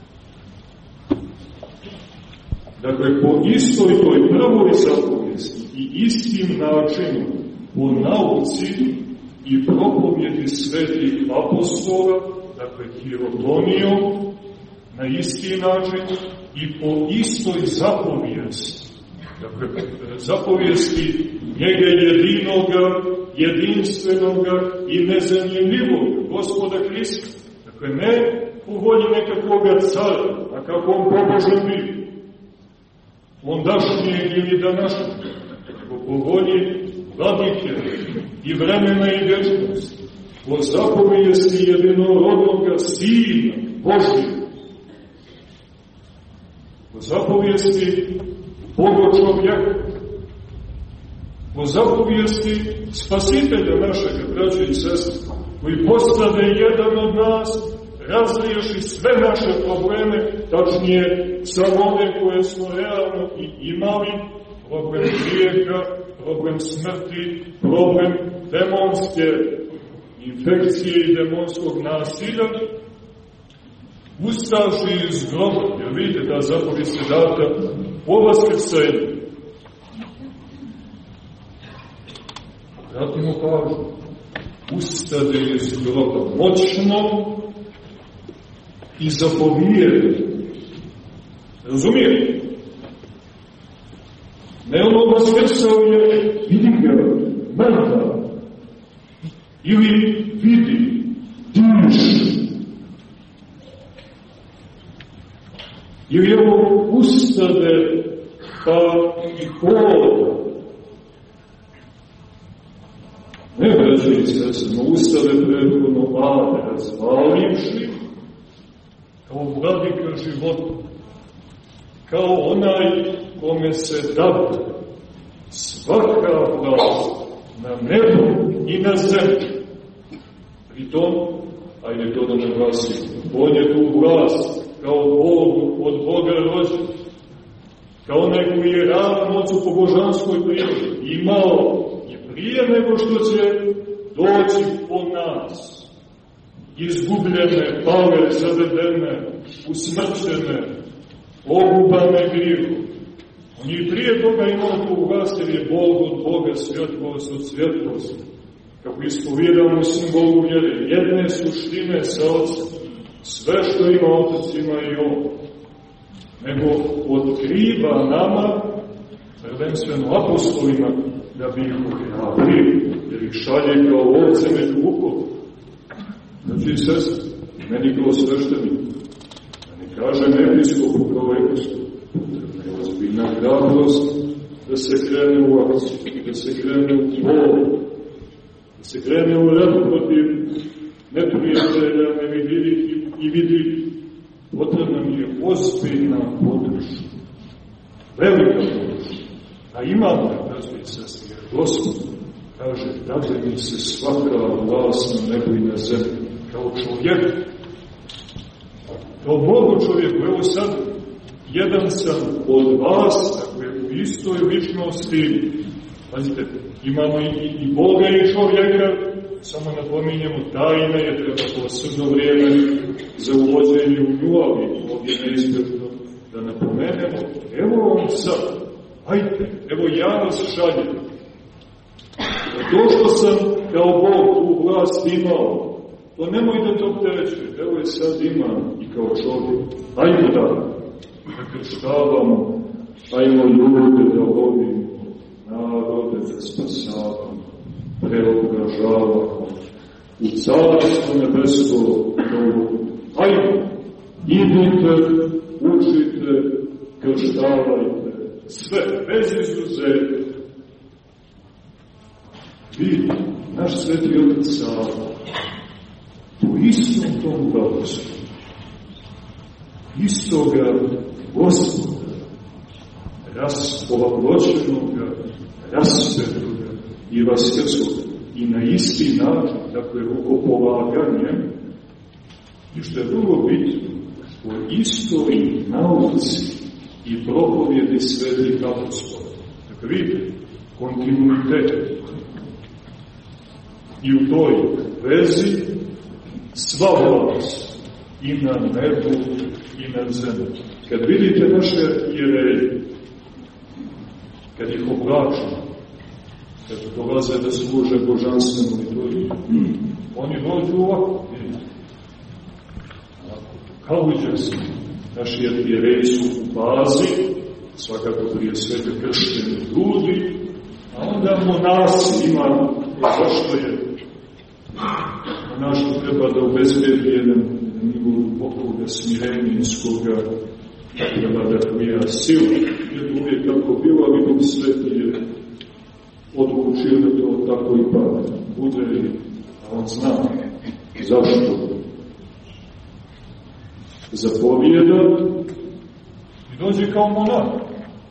[SPEAKER 2] Dakle, po istoj toj prvoj zapovijesti i istim načinom, po nauci i propovjedi svetih apostola, dakle, hirotonijom, na isti način i po istoj zapovijesti, dakle, zapovijesti njega jedinoga, jedinstvenoga i nezamjenjivog Gospoda Hrista. Dakle, ne u volji nekakvoga cara, a kako on pobožan bio, ondašnjeg ili današnjeg, nego po volji vladike i vremena i vječnosti, po zapovijesti jedinorodnoga Sina Božjeg, po zapovijesti Boga čovjeka, po zapovijesti Spasitelja našega, braća i sestre, koji postade jedan od nas, razriješi sve naše probleme, tačnije samo one koje smo realno i imali, problem grijeha, problem smrti, problem demonske infekcije i demonskog nasilja, ustaši iz groba, jer vidite da zapovijest je data po vaskrsenju. Vratimo pažnju, ustade iz groba moćno i zapovijede. Razumijete? Ne ono vaskrsao je, vidi ga, mrtav. Ili vidi, diši. Ili evo ustade, pa i hoda. Ne vraćaju se, samo ustade prethodno Ade, razvalivši, kao vladika života, kao onaj kome se dade svaka vlast na nebu i na zemlji. Pritom, ajde to da naglasim, on je tu vlast kao Bogu od Boga rođen, kao onaj koji je ravan ocu po božanskoj prirodi, imao i prije nego što će doći po nas, izgubljene, pale, zavedene, usmrćene, ogubane grihom. On je prije toga imao tu vlast jer je Bog od Boga, svjetlost od svjetlosti. Kako ispovijedamo simbolu vjere, jedne suštine sa Otcem, sve što ima Otac ima i On. Nego otkriva nama, prvenstveno apostolima, da bi ih ohrabrili, jer ih šalje kao ovce među vukove. Znači, sestre, meni kao sveštenik, da ne kažem episkopu kao episkop, potrebna je ozbiljna hrabrost da se krene u akciju, da se krene u tvoru, da se krene u radu protiv neprijatelja, nevidljivih i vidljivih. Potrebna mi je ozbiljna podrška, velika podrška. A imamo je, braćo i sestre, jer Gospod kaže, dade mi se svaka vlast na nebu i na zemlji, kao čovjek. Kao mnogo čovjeku, evo sad, jedan sam od vas, dakle, u istoj ličnosti, pazite, imamo i Boga i čovjeka, samo napominjemo, tajna je, treba posebno vrijeme za uvođenje u nju, ali ovdje neizbjegno da napomenemo, evo vam sad, ajte, evo ja vas šaljem. To što sam kao Bog u vlast imao, to nemoj da to opterećuje, evo je sad imam i kao čovjek. Ajmo da krštavamo, ajmo ljude da volimo, narode da spasavamo, preobražavamo, u carstvo nebesko dovoljno. Ajmo, idite, učite, krštavajte, sve, bez izuzetka. Vi, naš sveti Otac Sava, po istom tom blagoslova, istoga Gospoda, ovogločenoga, raspetoga i vaskrskoga, i na isti način, dakle, rukopolaganjem, i što je drugo bitno, po istoj nauci i propovjedi svetih apostola. Dakle, vidite, kontinuitet. I u toj vezi sva vlast i na nebu i na zemlji. Kad vidite naše jereje, kad ih oblačimo, kad dolaze da služe božanstvenu liturgiju, oni dođu ovako, vidite. Kao uđe naši jereji su u bazi, svakako prije svega kršteni ljudi, a onda monasi ima, zašto je monaštvo treba da obezbedi jedan nivo pokruga smirenijskoga, treba da prija silu, jer uvijek kako bilo, ali Bog Sveti je odlučio da to tako i bude, a on zna zašto zapovijeda i dođe kao monah,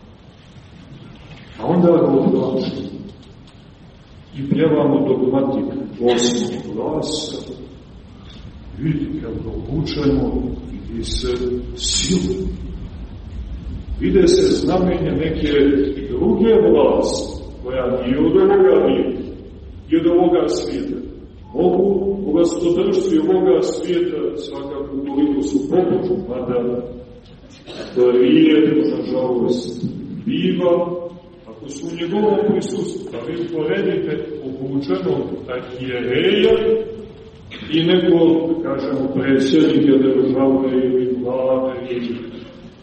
[SPEAKER 2] a onda ga odlači i pjevamo dogmatik 8. glasa, vidi kako učemo, vidi se silu. Vide se znamenja neke druge vlasti, koja nije od ovoga nije, i od ovoga svijeta. Mogu vlastodržci ovoga svijeta svakako koliko su pomoću, mada rijetko, nažalost, biva, ako su u njegovom prisustvu, da vi poredite obučenog arhijereja i nekog, kažemo, predsjednika državne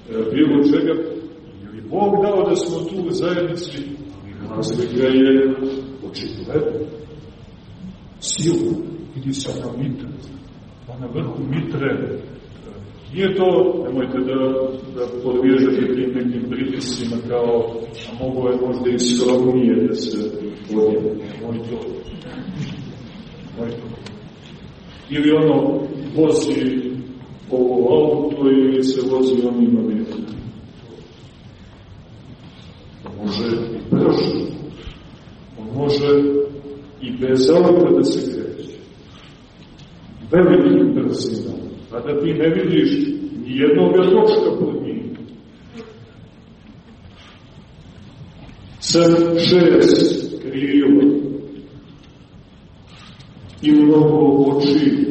[SPEAKER 2] bilo čega, je li Bog dao da smo tu u zajednici, razlika je očigledna. Silu, vidi se na mitre, pa na vrhu mitre. Nije to, nemojte da podviježete tim nekim pritisima kao, a mogo je možda i skromnije da se podijeli. Nemoj to. Ili ono vozi ovo auto ili se vozi onima vidjeti. Može i brže. On može i bez auta da se kreće. Velikim brzinama. A da ti ne vidiš nijednoga točka pod njim. 6 krila i mnogo oči.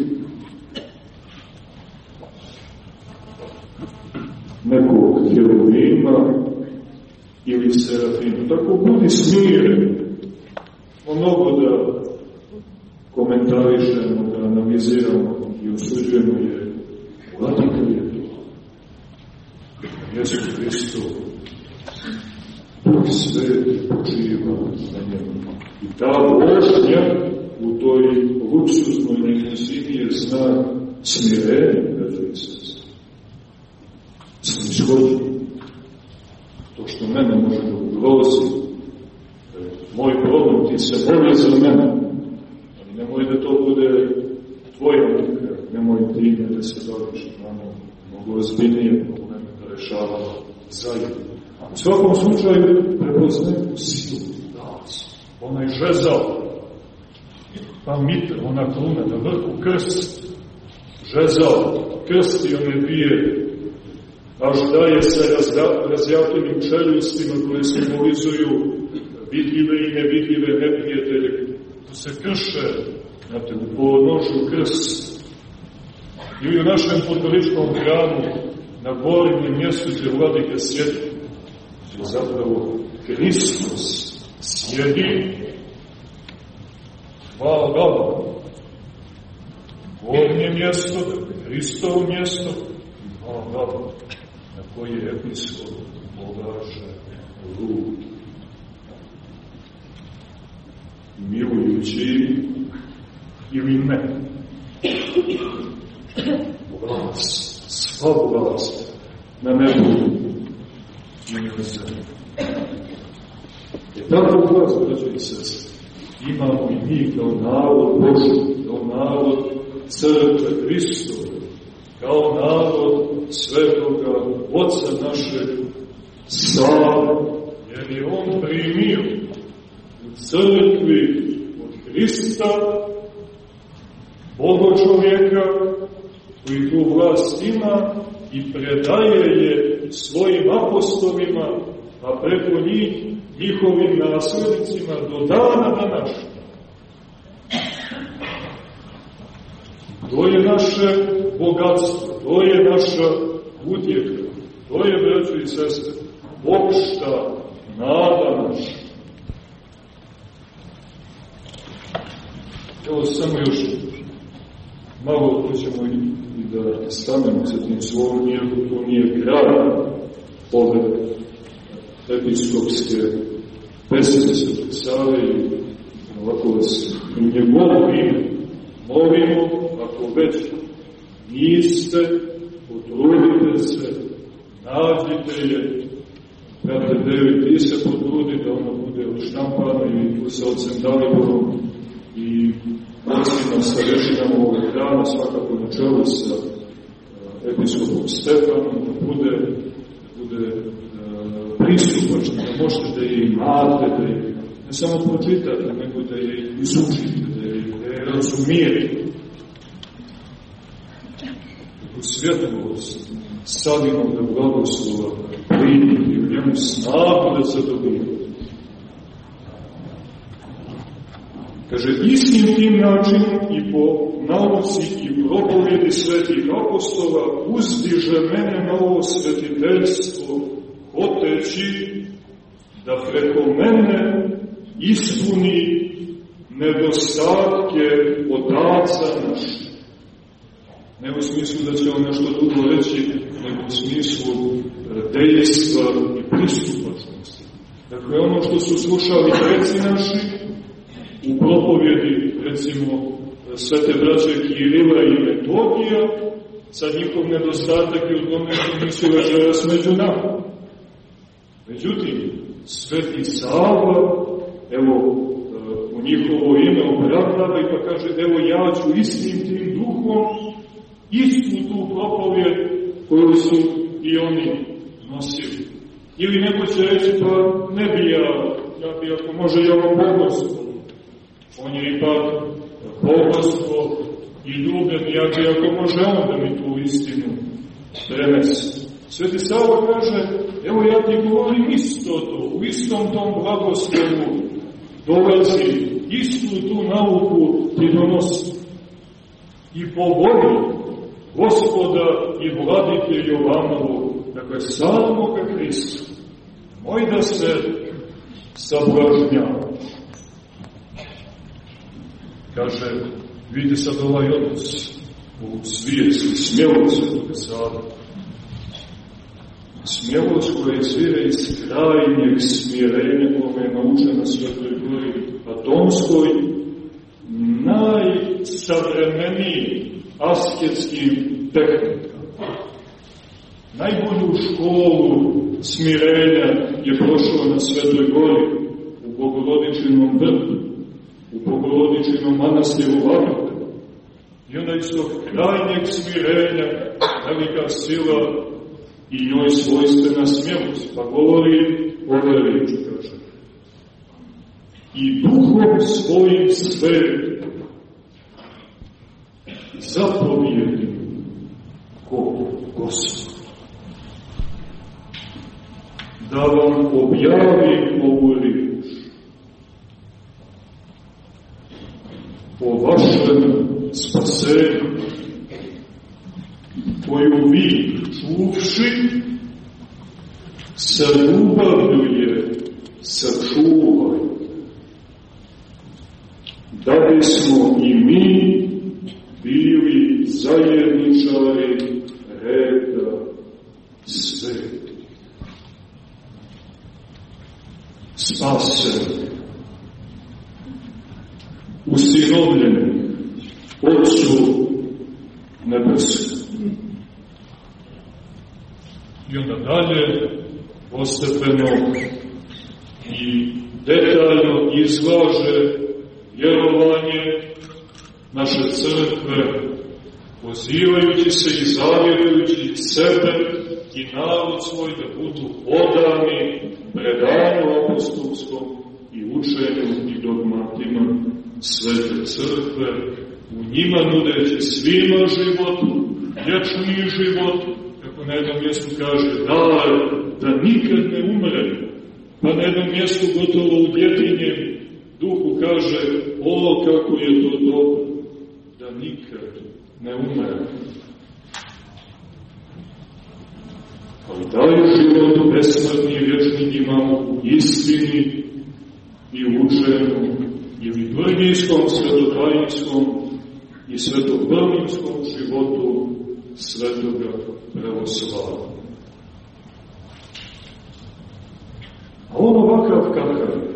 [SPEAKER 2] Nekog heruvima ili serafima. Tako budi smiren. Mnogo da komentarišemo, da analiziramo i osuđujemo je vladika je to. Jesu Hristo, Duh Sveti počiva na njemu. I ta vožnja u toj luksuznoj nekresini je znak smirenja, braćo i sestre. Snishodnje. To što mene može da ugrozi, moj problem, ti se moli za mene, ali nemoj da to bude tvoja muka, nemoj time da se dobiš, mnogo ozbiljnije probleme da rešava zajedno. U svakom slučaju prepoznaju silu, onaj žezal, ta mitra, ona kruna, na vrhu krst, žezal, krsti one dvije, baš daje se razjavljenim čeljustima koje simbolizuju vidljive i nevidljive neprijatelje, to se krše, znate, u podnožju krst. Ili u našem katoličkom hramu, na gornjem mjestu gdje vladika sjedi, gdje zapravo Hristos sjedi, hvala Bogu, gornje mjesto, Hristovo mjesto, hvala Bogu, na koji je episkop polaže ruke. Milujući ili ne. Vlast, sva vlast na nebu i na zemlji. Takvu vlast, braćo i sestre, imamo i mi kao narod Božji, kao narod Crkve Hristove, kao narod svetoga Oca našeg Save, jer je on primio u crkvi od Hrista, Boga čovjeka, koji tu vlast ima i predaje je svojim apostolima, a preko njih njihovim naslednicima do dana današnjeg. To je naše bogatstvo, to je naša utjeha, to je, braćo i sestre, opšta nada naša. Evo samo još malo hoćemo i da stanemo sa tim slovom, iako to nije kraj ove episkopske pesme Svetog Save i ovako vas u njegovo ime molimo, ako već niste, potrudite se, nađite je, brate Devi, ti se potrudi da ona bude odštampana i tu sa ocem Daliborom i ocima starešinama ovog hrana, svakako na čelu sa episkopom Stefanom, da bude pristupačni, da možete da je imate, da je ne samo pročitate, nego da je izučite, da je razumijete. U svjetlost savinog da blagoslova primiti i u njemu snagu da se dobije. Kaže, istim tim načinom i po nauci i propovjedi svetih apostola uzdiže mene na ovo svetiteljstvo, hoteći da preko mene ispuni nedostatke otaca naših. Ne u smislu da će on nešto drugo reći, nego u smislu dejstva i pristupačnosti. Dakle, ono što su slušali preci naši u propovjedi, recimo, svete braće Kirila i Metodija, sad njihov nedostatak je u tome što nisu večeras među nama. Međutim, sveti Sava, evo, u njihovo ime opravdava i pa kaže, evo ja ću istim tim duhom istu tu propovjed koju su i oni nosili. Ili neko će reći, pa ne bi ja bi ako može i ovo bogostvo. On je ipak bogostvo i ljubljen, ja bi ako može on da mi tu istinu prenese. Sveti Sava kaže, evo ja ti govorim isto to, u istom tom blagoslovu dolazi, istu tu nauku ti donosi. I po volji Gospoda i vladike Jovanovu, dakle, samoga Hrista, moj da se sablažnjava. Kaže, vidite sad ovaj odnos u svijesti, smjelost Svetoga Save. Smjelost koja izvire iz krajnjeg smirenja kome je naučena na Svetoj Gori Atomskoj, najsavremeniji asketskim tehnikama. Najbolju školu smirenja je prošao na Svetoj Gori, u Bogorodičinom vrtu, u Bogorodičinom manastiru Varoka. I onda iz tog krajnjeg smirenja velika sila i njoj svojstvena smjelost, pa govori ove riječi, kaže. I duhom svojim svetim zapovjedim ko Gospod, da vam objavim ovu riječ o vašem spasenju, koju vi čuvši sa ljubavlju je sačuvajte, da bismo i mi bili zajedničari reda sveta. Spaseni, usinovljeni Otcu nebeskom. I onda dalje, postepeno i detaljno izlaže vjerovanje naše crkve, pozivajući se i zavjerujući sebe i narod svoj da budu odani predanju apostolskom i učenju i dogmatima Svete Crkve, u njima nudeći svima život, vječni život, kako na jednom mjestu kaže, dar da nikad ne umre, pa na jednom mjestu gotovo u djetinjem duhu kaže, o kako je to dobro, da nikad ne umre. Ali daju životu besmrtni i vječni imamo u istini i učenju i liturgijskom, svetotajinskom i svetobraninskom životu Svetoga pravoslavlja. A on ovakav kakav je,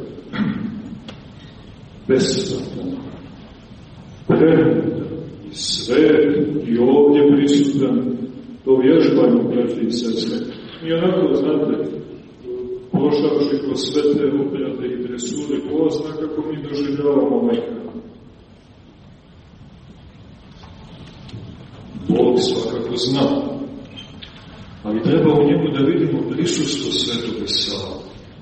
[SPEAKER 2] besmrtan, premudar i svet i ovdje prisutan, to vježbajmo, braći i sestre. I onako, znate, prošavši kroz sve te obrade i dresure, ko zna kako mi doživljavamo ovaj hram. Bog svakako zna, ali treba u njemu da vidimo prisustvo Svetoga Save.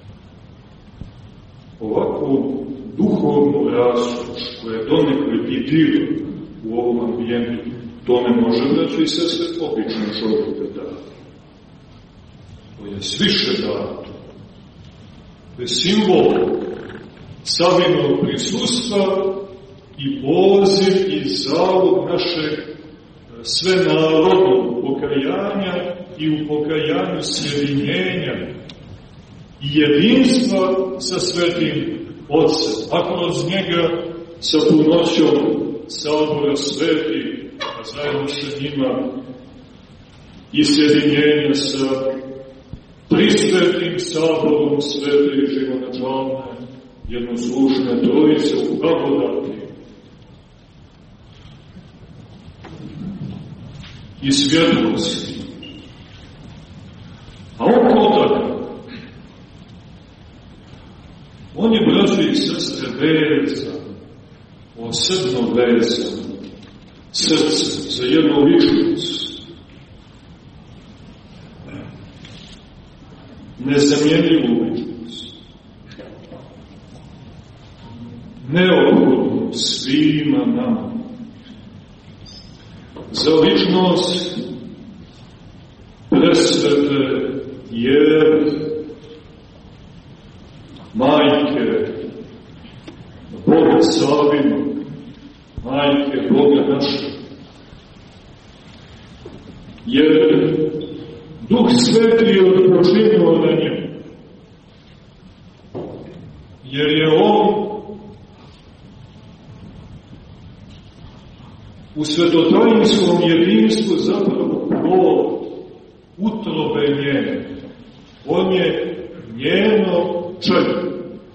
[SPEAKER 2] Ovakvu duhovnu raskoš koja je donekle vidljiva u ovom ambijentu, to ne može, braći i sestre, obično čovjek da da. To je sviše dato. To je simbol Savinog prisustva i poziv i zalog našeg svenarodnog pokajanja i u pokajanju sjedinjenja i jedinstva sa Svetim Otcem, a kroz njega sa punoćom sabora svetih, a zajedno sa njima i sjedinjenja sa prisvetim saborom svete i živonačalne jednoslušne trojice u blagodati i svjetlosti. A on kao takav, on je, braći i sestre, vezan, posebno vezan srce za jednu ličnost, nezamjenljivu ličnost, neophodnu svima nama, za ličnost presvete Jeve, majke Boga Savinog, majke Boga našeg. Jer Duh Sveti je odpočinuo na njemu. Jer je on u svetotajinskom jedinstvu zapravo plod utrobe njene. On je njeno čedo.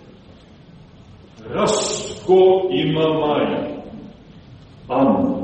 [SPEAKER 2] Rastko ima Maja, Ana.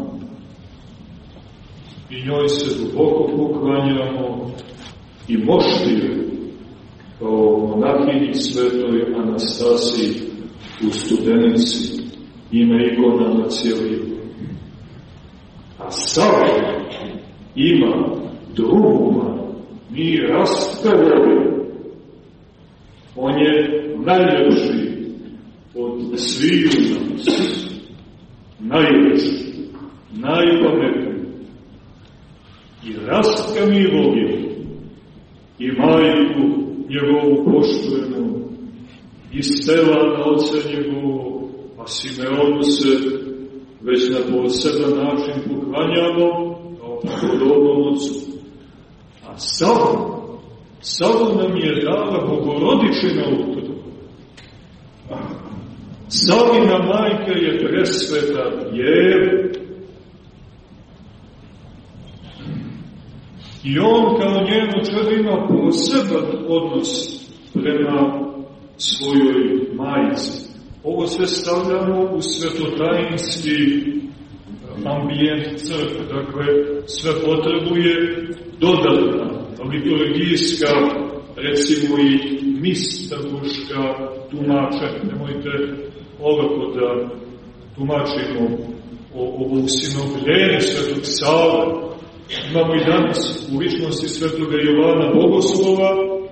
[SPEAKER 2] I njoj se duboko poklanjamo i moštimo kao monahinji svetoj Anastasiji u Studenici, ime ikona na cijelinu. A Sava ima druguma, mi Rastka on je najljepši od sviju nas, najljepši, najpametniji. I Rastka mi volimo, i majku njegovu poštujemo, i Stevana oca njegovu, a Simeonu se već na poseban način poklanjamo kao podobnom ocu. A Savu nam je dala Bogorodičina utroba. Savina majka je presveta Jeva. I on kao njeno čedo ima poseban odnos prema svojoj majici. Ovo sve stavljamo u svetotajinski ambijent crkve, dakle sve potrebuje dodatna liturgijska, recimo i mistagoška tumačenja. Nemojte ovako da tumačimo ovo usinobljenje svetog Save. Imamo i danas u ličnosti svetoga Jovana Bogoslova,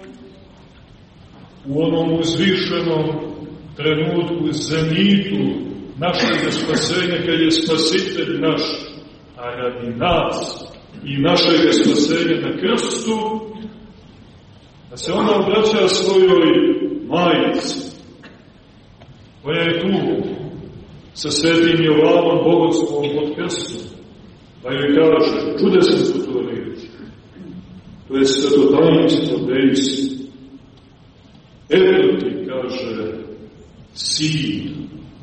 [SPEAKER 2] u onom uzvišenom trenutku zenitu našeg spasenja, kad je spasitelj naš, a radi nas i našeg spasenja na krstu, da se ona obraća svojoj majici, koja je tu sa svetim Jovanom Bogoslovom pod krstom, pa joj kaže, čudesno su to riječi, to je svetotajinstvo dejstvo. Eto ti, kaže, sin,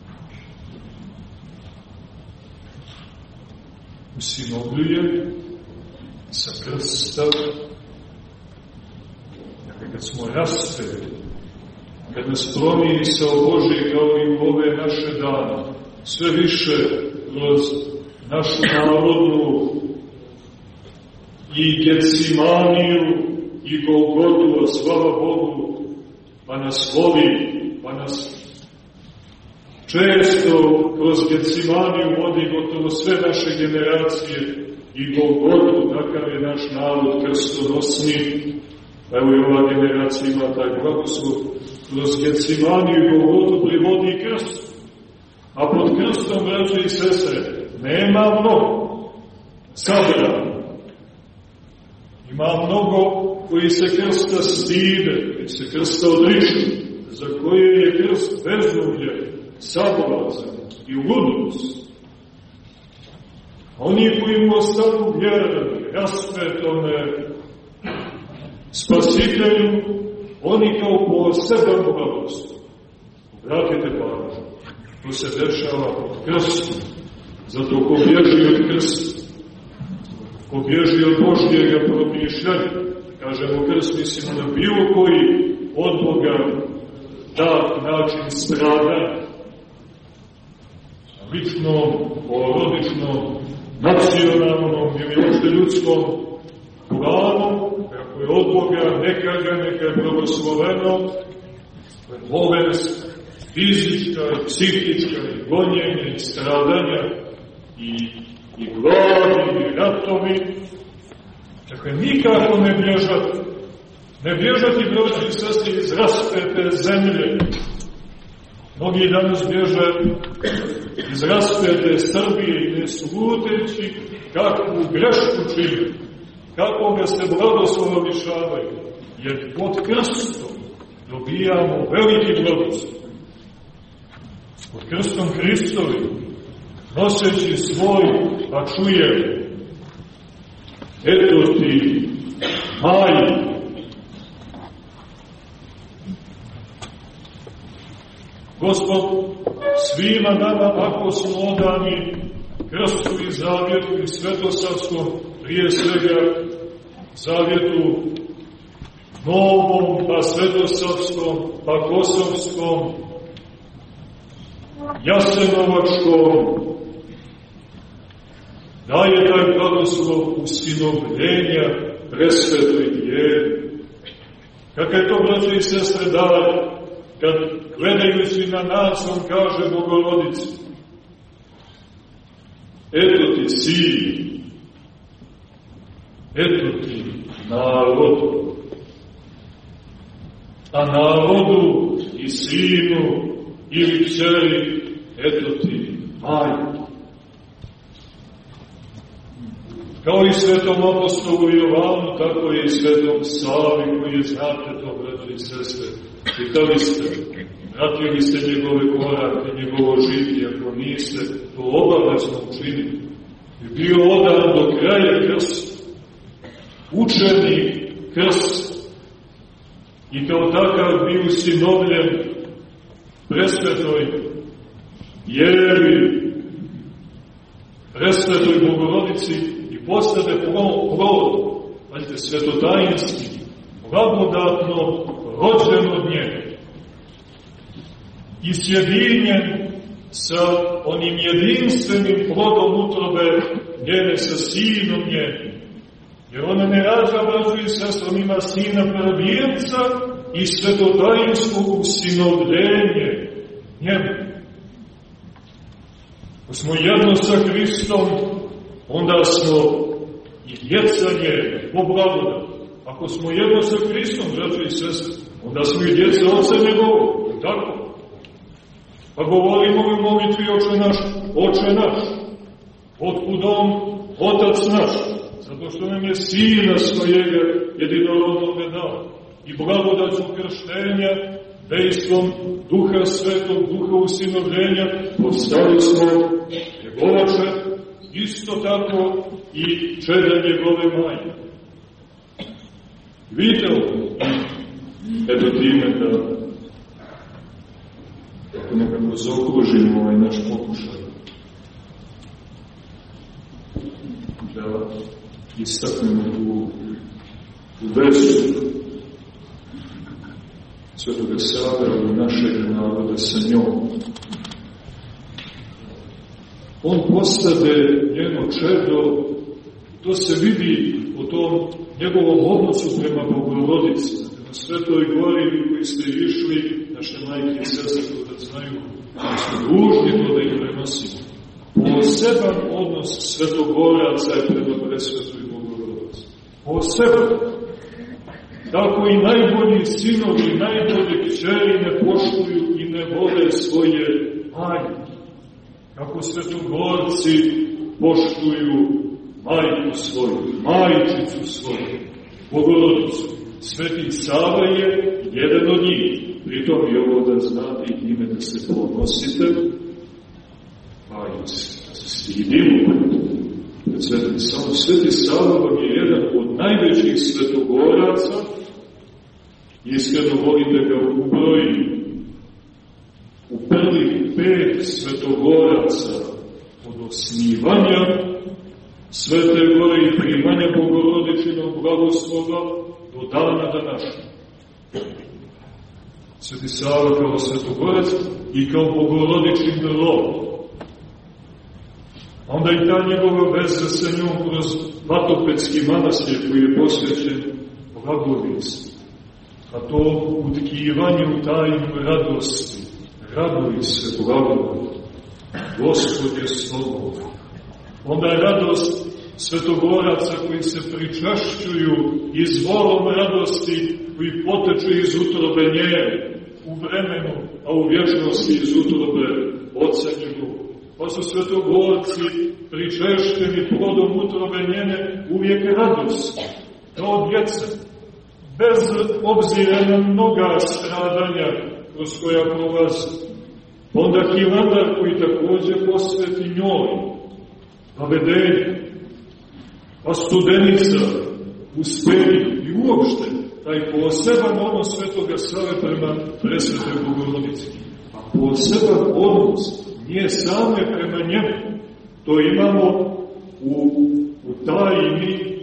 [SPEAKER 2] usinovljuje sa krsta, kad smo raspeli, kad nas promisao Božje kao i u ove naše dane, sve više kroz našu narodnu i Getsemaniju i Golgotu, a slava Bogu, pa nas voli, pa nas često kroz Getsemaniju vodi gotovo sve naše generacije i Golgotu, takav je naš narod krstonosni. Evo i ova generacija ima taj blagoslov, kroz Getsemaniju i Golgotu privodi krst. A pod krstom, braće i sestre, nema mnogo sabrano. Ima mnogo koji se krsta stide, koji se krsta odriču, za koje je krst bezumlje, sablazan i ludost. Oni koji mu ostanu vjerni, raspetome spasitelju, oni kao poseban blagoslov. Vratite pažnju, to se dešava pod krstom. Zato ko bježi od krsta, ko bježi od Božjega promišljanja, kažemo krst, mislimo na bilo koji od Boga dat način stradanja, ličnom, porodičnom, nacionalnom ili uopšte ljudskom planom, kako je od Boga, neka je blagosloveno, bolest, fizička i psihička i gonjenje i stradanja i gladi i ratovi. Dakle, nikako ne bježati. Ne bježati, braći i sestri, iz raspete zemlje. Mnogi danas bježe iz raspete Srbije i ne sluteći kakvu grešku čini, kako ga se blagoslova lišavaju. Jer pod krstom dobijamo veliki blagoslov. Pod krstom Hristovim, noseći svoj, pa čujemo, eto ti, Maji. Gospod svima nama, ako smo odani krstu i zavjetu i svetosavskom, prije svega zavjetu novom, pa svetosavskom, pa kosovskom, jasenovačkom, daje taj blagoslov usinovljenja presvetoj vjeri. Kakav je to, braće i sestre, dar, kad gledajući na nas, on kaže Bogorodici, eto ti sin, eto ti narod, a narodu i sinu ili kćeri, eto ti majku. Kao i svetom apostolu Jovanu, tako je i svetom Savi, koji je, znate to, braći i sestre, čitali ste, pratili ste njegove korake, njegovo življe, ako niste, to obavezno učiniti. I bio odan do kraja krst, učeni krst, i kao takav bio usinovljen presvetoj vjeri, presvetoj Bogorodici i postade plod, pazite, svetotajinski, blagodatno rođen od nje i sjedinjen sa onim jedinstvenim plodom utrobe njene, sa sinom njenim. Jer ona ne rađa, braćo i sestro, ima sina prvijevca i svetotajinsko usinovljenje njemu. Ako smo jedno sa Hristom, onda smo i djeca njega, po blagodati. Ako smo jedno sa Hristom, braćo i sestre, onda smo i djeca Oca njegovog, tako? Pa govorimo u molitvi Oče naš, otkud on, Otac naš, zato što nam je Sina svojega jedinorodnoga dao. I blagodaću krštenja, dejstvom Duha Svetog, Duha usinovljenja, postali smo njegovače, isto tako i čeda njegove majke. Vidite ovo? Eto time da ako nekako zaokružimo ovaj naš pokušaj, da istaknemo u vezu Svetoga Save i našeg naroda sa njom. On postade njeno čedo, to se vidi u tom njegovom odnosu prema Bogorodici, na Svetoj gori koji ste išli, naše majke i sestre da znaju, da smo dužni to da ih prenosimo. Poseban odnos svetogoraca je prema presvetoj Bogorodici. Poseban. Tako i najbolji sinovi, najbolje kćeri ne poštuju i ne vole svoje majke. Kako svetogorci poštuju majku svoju, majčicu svoju, Bogorodicu. Sveti Sava je jedan od njih. Pritom i ovo da znate i ime da se ponosite, pa i da se stidimo. Sveti Sava vam je jedan od najvećih svetogoraca. Iskreno volim da ga ubrojim u prvih 5 svetogoraca od osnivanja Svete gore i primanja Bogorodičinog blagoslova do dana današnjeg. Sveti Sava kao svetogorac i kao Bogorodičin rod. Onda i ta njegova veza sa njom kroz Vatopedski manastir koji je posvećen Blagovici. A to utkivanje u tajnu radosti. Raduj se, Blagovi, Gospod je s tobom. Onda je radost svetogoraca koji se pričašćuju izvorom radosti koji poteče iz utrobe njene u vremenu, a u vječnosti iz utrobe Oca njegovog. Pa su svetogorci pričešćeni plodom utrobe njene uvijek radosti, kao djeca, bez obzira na mnoga stradanja kroz koja prolazi. Onda Hilandar koji također posveti njoj, pa vedenje, pa Studenica, Uspenje i uopšte taj poseban odnos Svetoga Save prema presvetoj Bogorodici. A poseban odnos nije same prema njemu. To imamo u tajni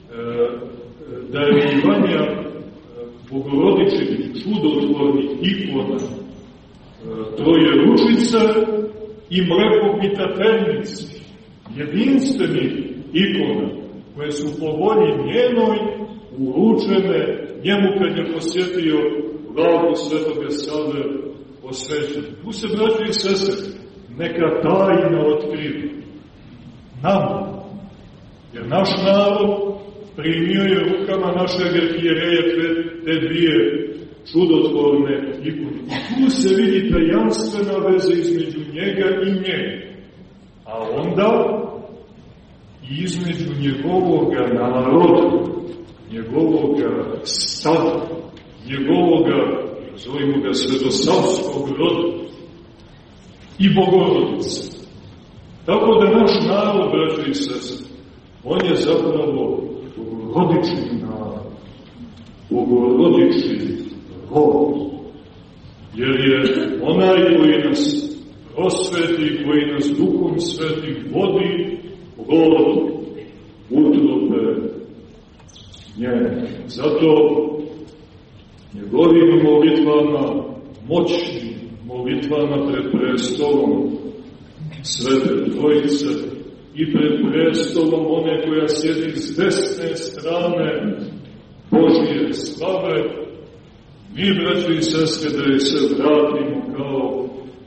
[SPEAKER 2] darivanja Bogorodičinih čudotvornih ikona, Troje ručice i mlekopitateljnici, jedinstvenih ikona, koje su po volji njenoj uručene njemu kad je posjetio vladu Svetoga Save posvećen. Tu se, braći i sestre, neka tajna otkriva nama, jer naš narod primio je rukama našeg arhijereja te dvije čudotvorne ikone. Tu se vidi tajanstvena veza između njega i nje. A onda i između njegovoga naroda, njegovoga stada, njegovoga, zovimo ga svetosavskog roda i Bogorodice. Tako da naš narod, braćo i sestre, on je zapravo bogorodični narod, bogorodični rod, jer je onaj koji nas prosveti, koji nas Duhom Svetim vodi plod utrobe njene. Zato njegovim molitvama, moćnim molitvama pred prestolom Svete Trojice i pred prestolom one koja sjedi s desne strane Božije slave, mi, braći i sestre, da je se vratimo kao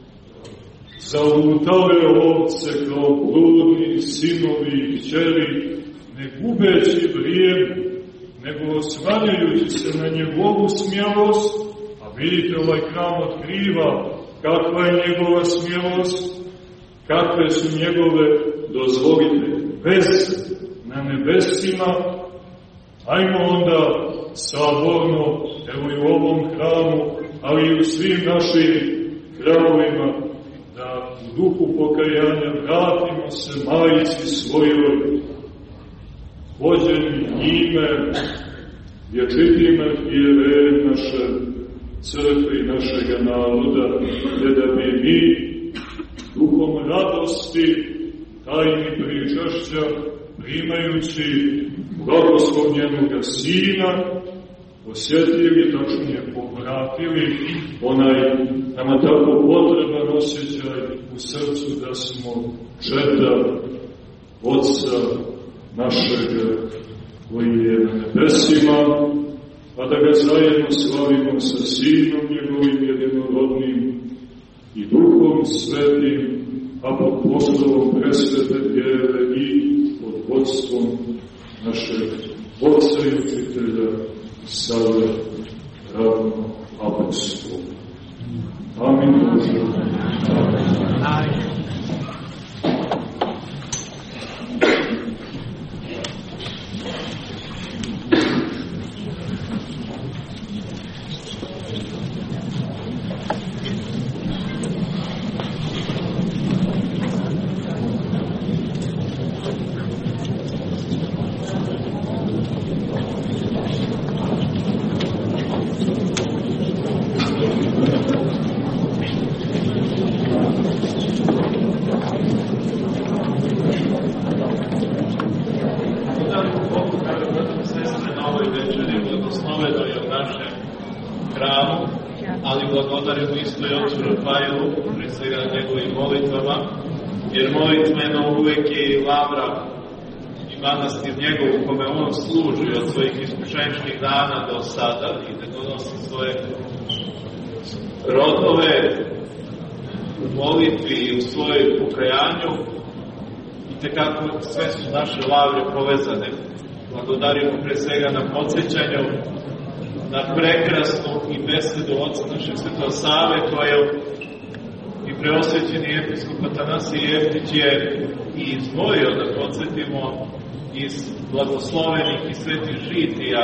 [SPEAKER 2] zalutale ovce, kao bludni sinovi i kćeri, ne gubeći vrijeme, nego osvanjajući se na njegovu smjelost, a vidite, ovaj hram otkriva kakva je njegova smjelost, kakve su njegove, dozvolite, veze na nebesima. Ajmo onda saborno, evo i u ovom hramu, ali i u svim našim hramovima, da u duhu pokajanja vratimo se Majici svojoj, vođeni njime, vječitim arhijerejem naše crkve i našega naroda, gdje da bi mi duhom radosti, tajni pričašća, primajući blagoslov njenoga Sina, osjetili, tačnije povratili onaj nama tako potreban osjećaj u srcu da smo čeda Otca našeg koji je na nebesima, pa da ga zajedno slavimo sa Sinom njegovim jedinorodnim i Duhom Svetim, a pod poslovom presvete vjere i pod vodstvom našeg Otca i Učitelja Save ravno apostola. Amin. Amin.
[SPEAKER 1] večeri blagoslovenoj u našem hramu, ali blagodarimo isto i ocu Rafailu, pre svega na njegovim molitvama, jer molitveno uvek je i lavra i manastir njegov u kome on služi od svojih iskušenčnih dana do sada i da donosi svoje rodove u molitvi i u svojoj pokajanju. I tekako sve su naše lavre povezane. Blagodarimo pre svega na podsjećanju na prekrasnu i besedu oca našeg Svetog Save, koju i preosvećeni episkop Atanasije Jeftić je i izdvojio da podsjetimo iz blagoslovenih i svetih žitija,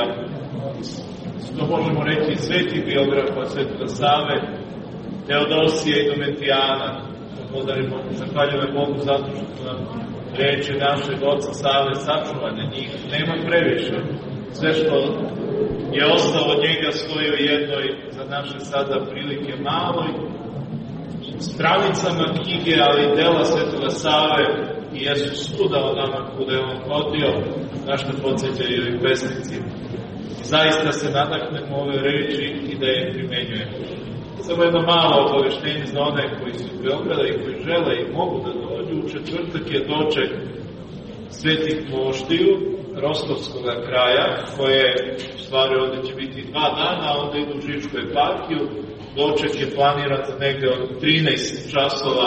[SPEAKER 1] što možemo reći svetih biografa Svetoga Save, Teodosija i Dometijana. Blagodarimo, zahvaljujemo Bogu zato što su nam reči našeg oca Save sačuvane, njih nema previše. Sve što je ostalo od njega stoji u jednoj, za naše sada prilike, maloj stranicama knjige, ali dela Svetoga Save i jesu svuda o nama kuda je on hodio, na što podsjećaju i pesnici. Zaista se nadahnemo ove reči i da je primenjujemo. Samo jedno malo obaveštenje za one koji su iz Beograda i koji žele i mogu da dođu. U četvrtak je doček Svetih Moštiju, Rostovskog kraja, koje u stvari ovde će biti 2 dana, a onda idu u Žičku eparhiju. Doček je planiran za negde od 13 časova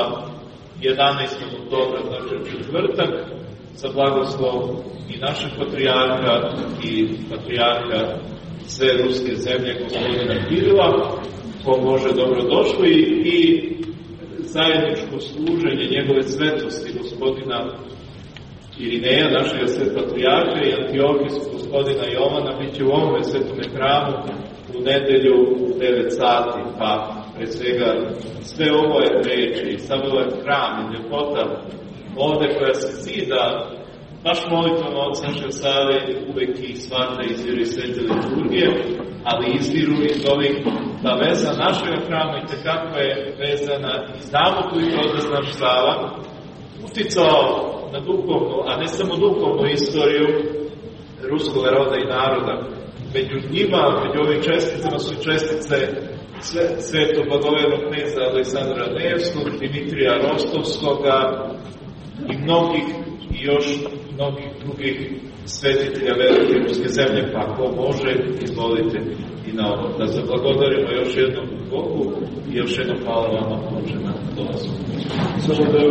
[SPEAKER 1] 11. oktobra, znači četvrtak, sa blagoslovom i našeg patrijarha i patrijarha sve ruske zemlje, gospodina Kirila, ko može dobrodošli, i zajedničko služenje njegove svetosti gospodina Irineja, našeg svet patrijarha, i Antiohijskog gospodina Jovana, bit će u ovome svetome hramu u nedelju u 9 sati, pa pre svega sve ovo je reči, sad ovo je hram i ljepota ovde koja se zida, baš molitvama od naše Save uvek i svata izviru iz svete liturgije, ali izviru iz ovih, ta veza našega hrama i tekako je vezana i znamo koliko od nas naš Sava uticao na duhovnu, a ne samo duhovnu istoriju ruskog roda i naroda. Među njima, među ovim česticama su čestice svetog blagovernog kneza Aleksandra Nevskog, Dimitrija Rostovskoga i mnogih i još mnogih drugih svetitelja velike ruske zemlje, pa ako može, izvolite i na ovo. Da zablagodarimo još jednom Bogu i još jednom hvala vama Bože na dolazu.
[SPEAKER 2] Samo da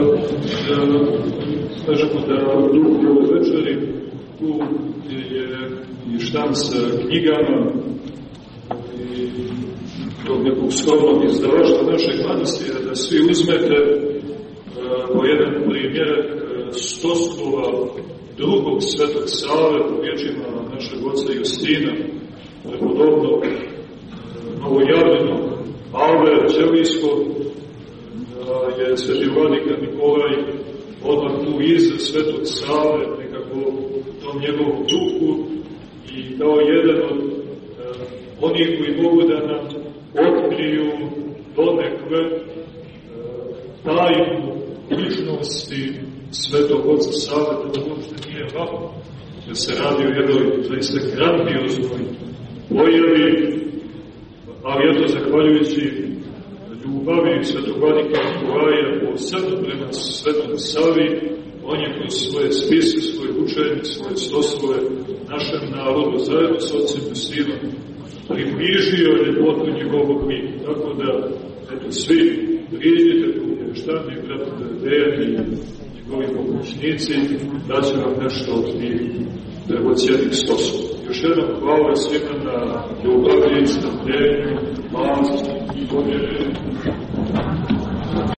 [SPEAKER 2] kažemo da duh ove večeri tu je i štamp sa knjigama i tog nekog skromnog izdavaštva našeg manastira, da svi uzmete po jedan primjerak stoslova drugog Svetog Save po riječima našeg oca Justina, prepodobnog novojavljenog Alvera Ćelijskog, da je sveti vladika Nikolaj odmah tu iza Svetog Save, nekako u tom njegovom duhu, i kao jedan od onih koji mogu da nam otkriju donekle tajnu ličnosti Svetog Oca Save, da uopšte nije lako, da se radi o jednoj zaista grandioznoj pojavi, ali eto, zahvaljujući ljubavi Svetog vladika Nikolaja posebno prema Svetom Savi, on je kroz svoje spise, svoje učenje, svoje stoslove našem narodu zajedno s Otcem Justinom približio ljepotu njegovog lika. Tako da, eto, svi priđite tu Mještani, brat Dejan i njegovi pomoćnici, da će vam nešto od tih dragocjenih stoslova. Još jednom hvala svima na ljubavi, strpljenju, pažnji i povjerenju.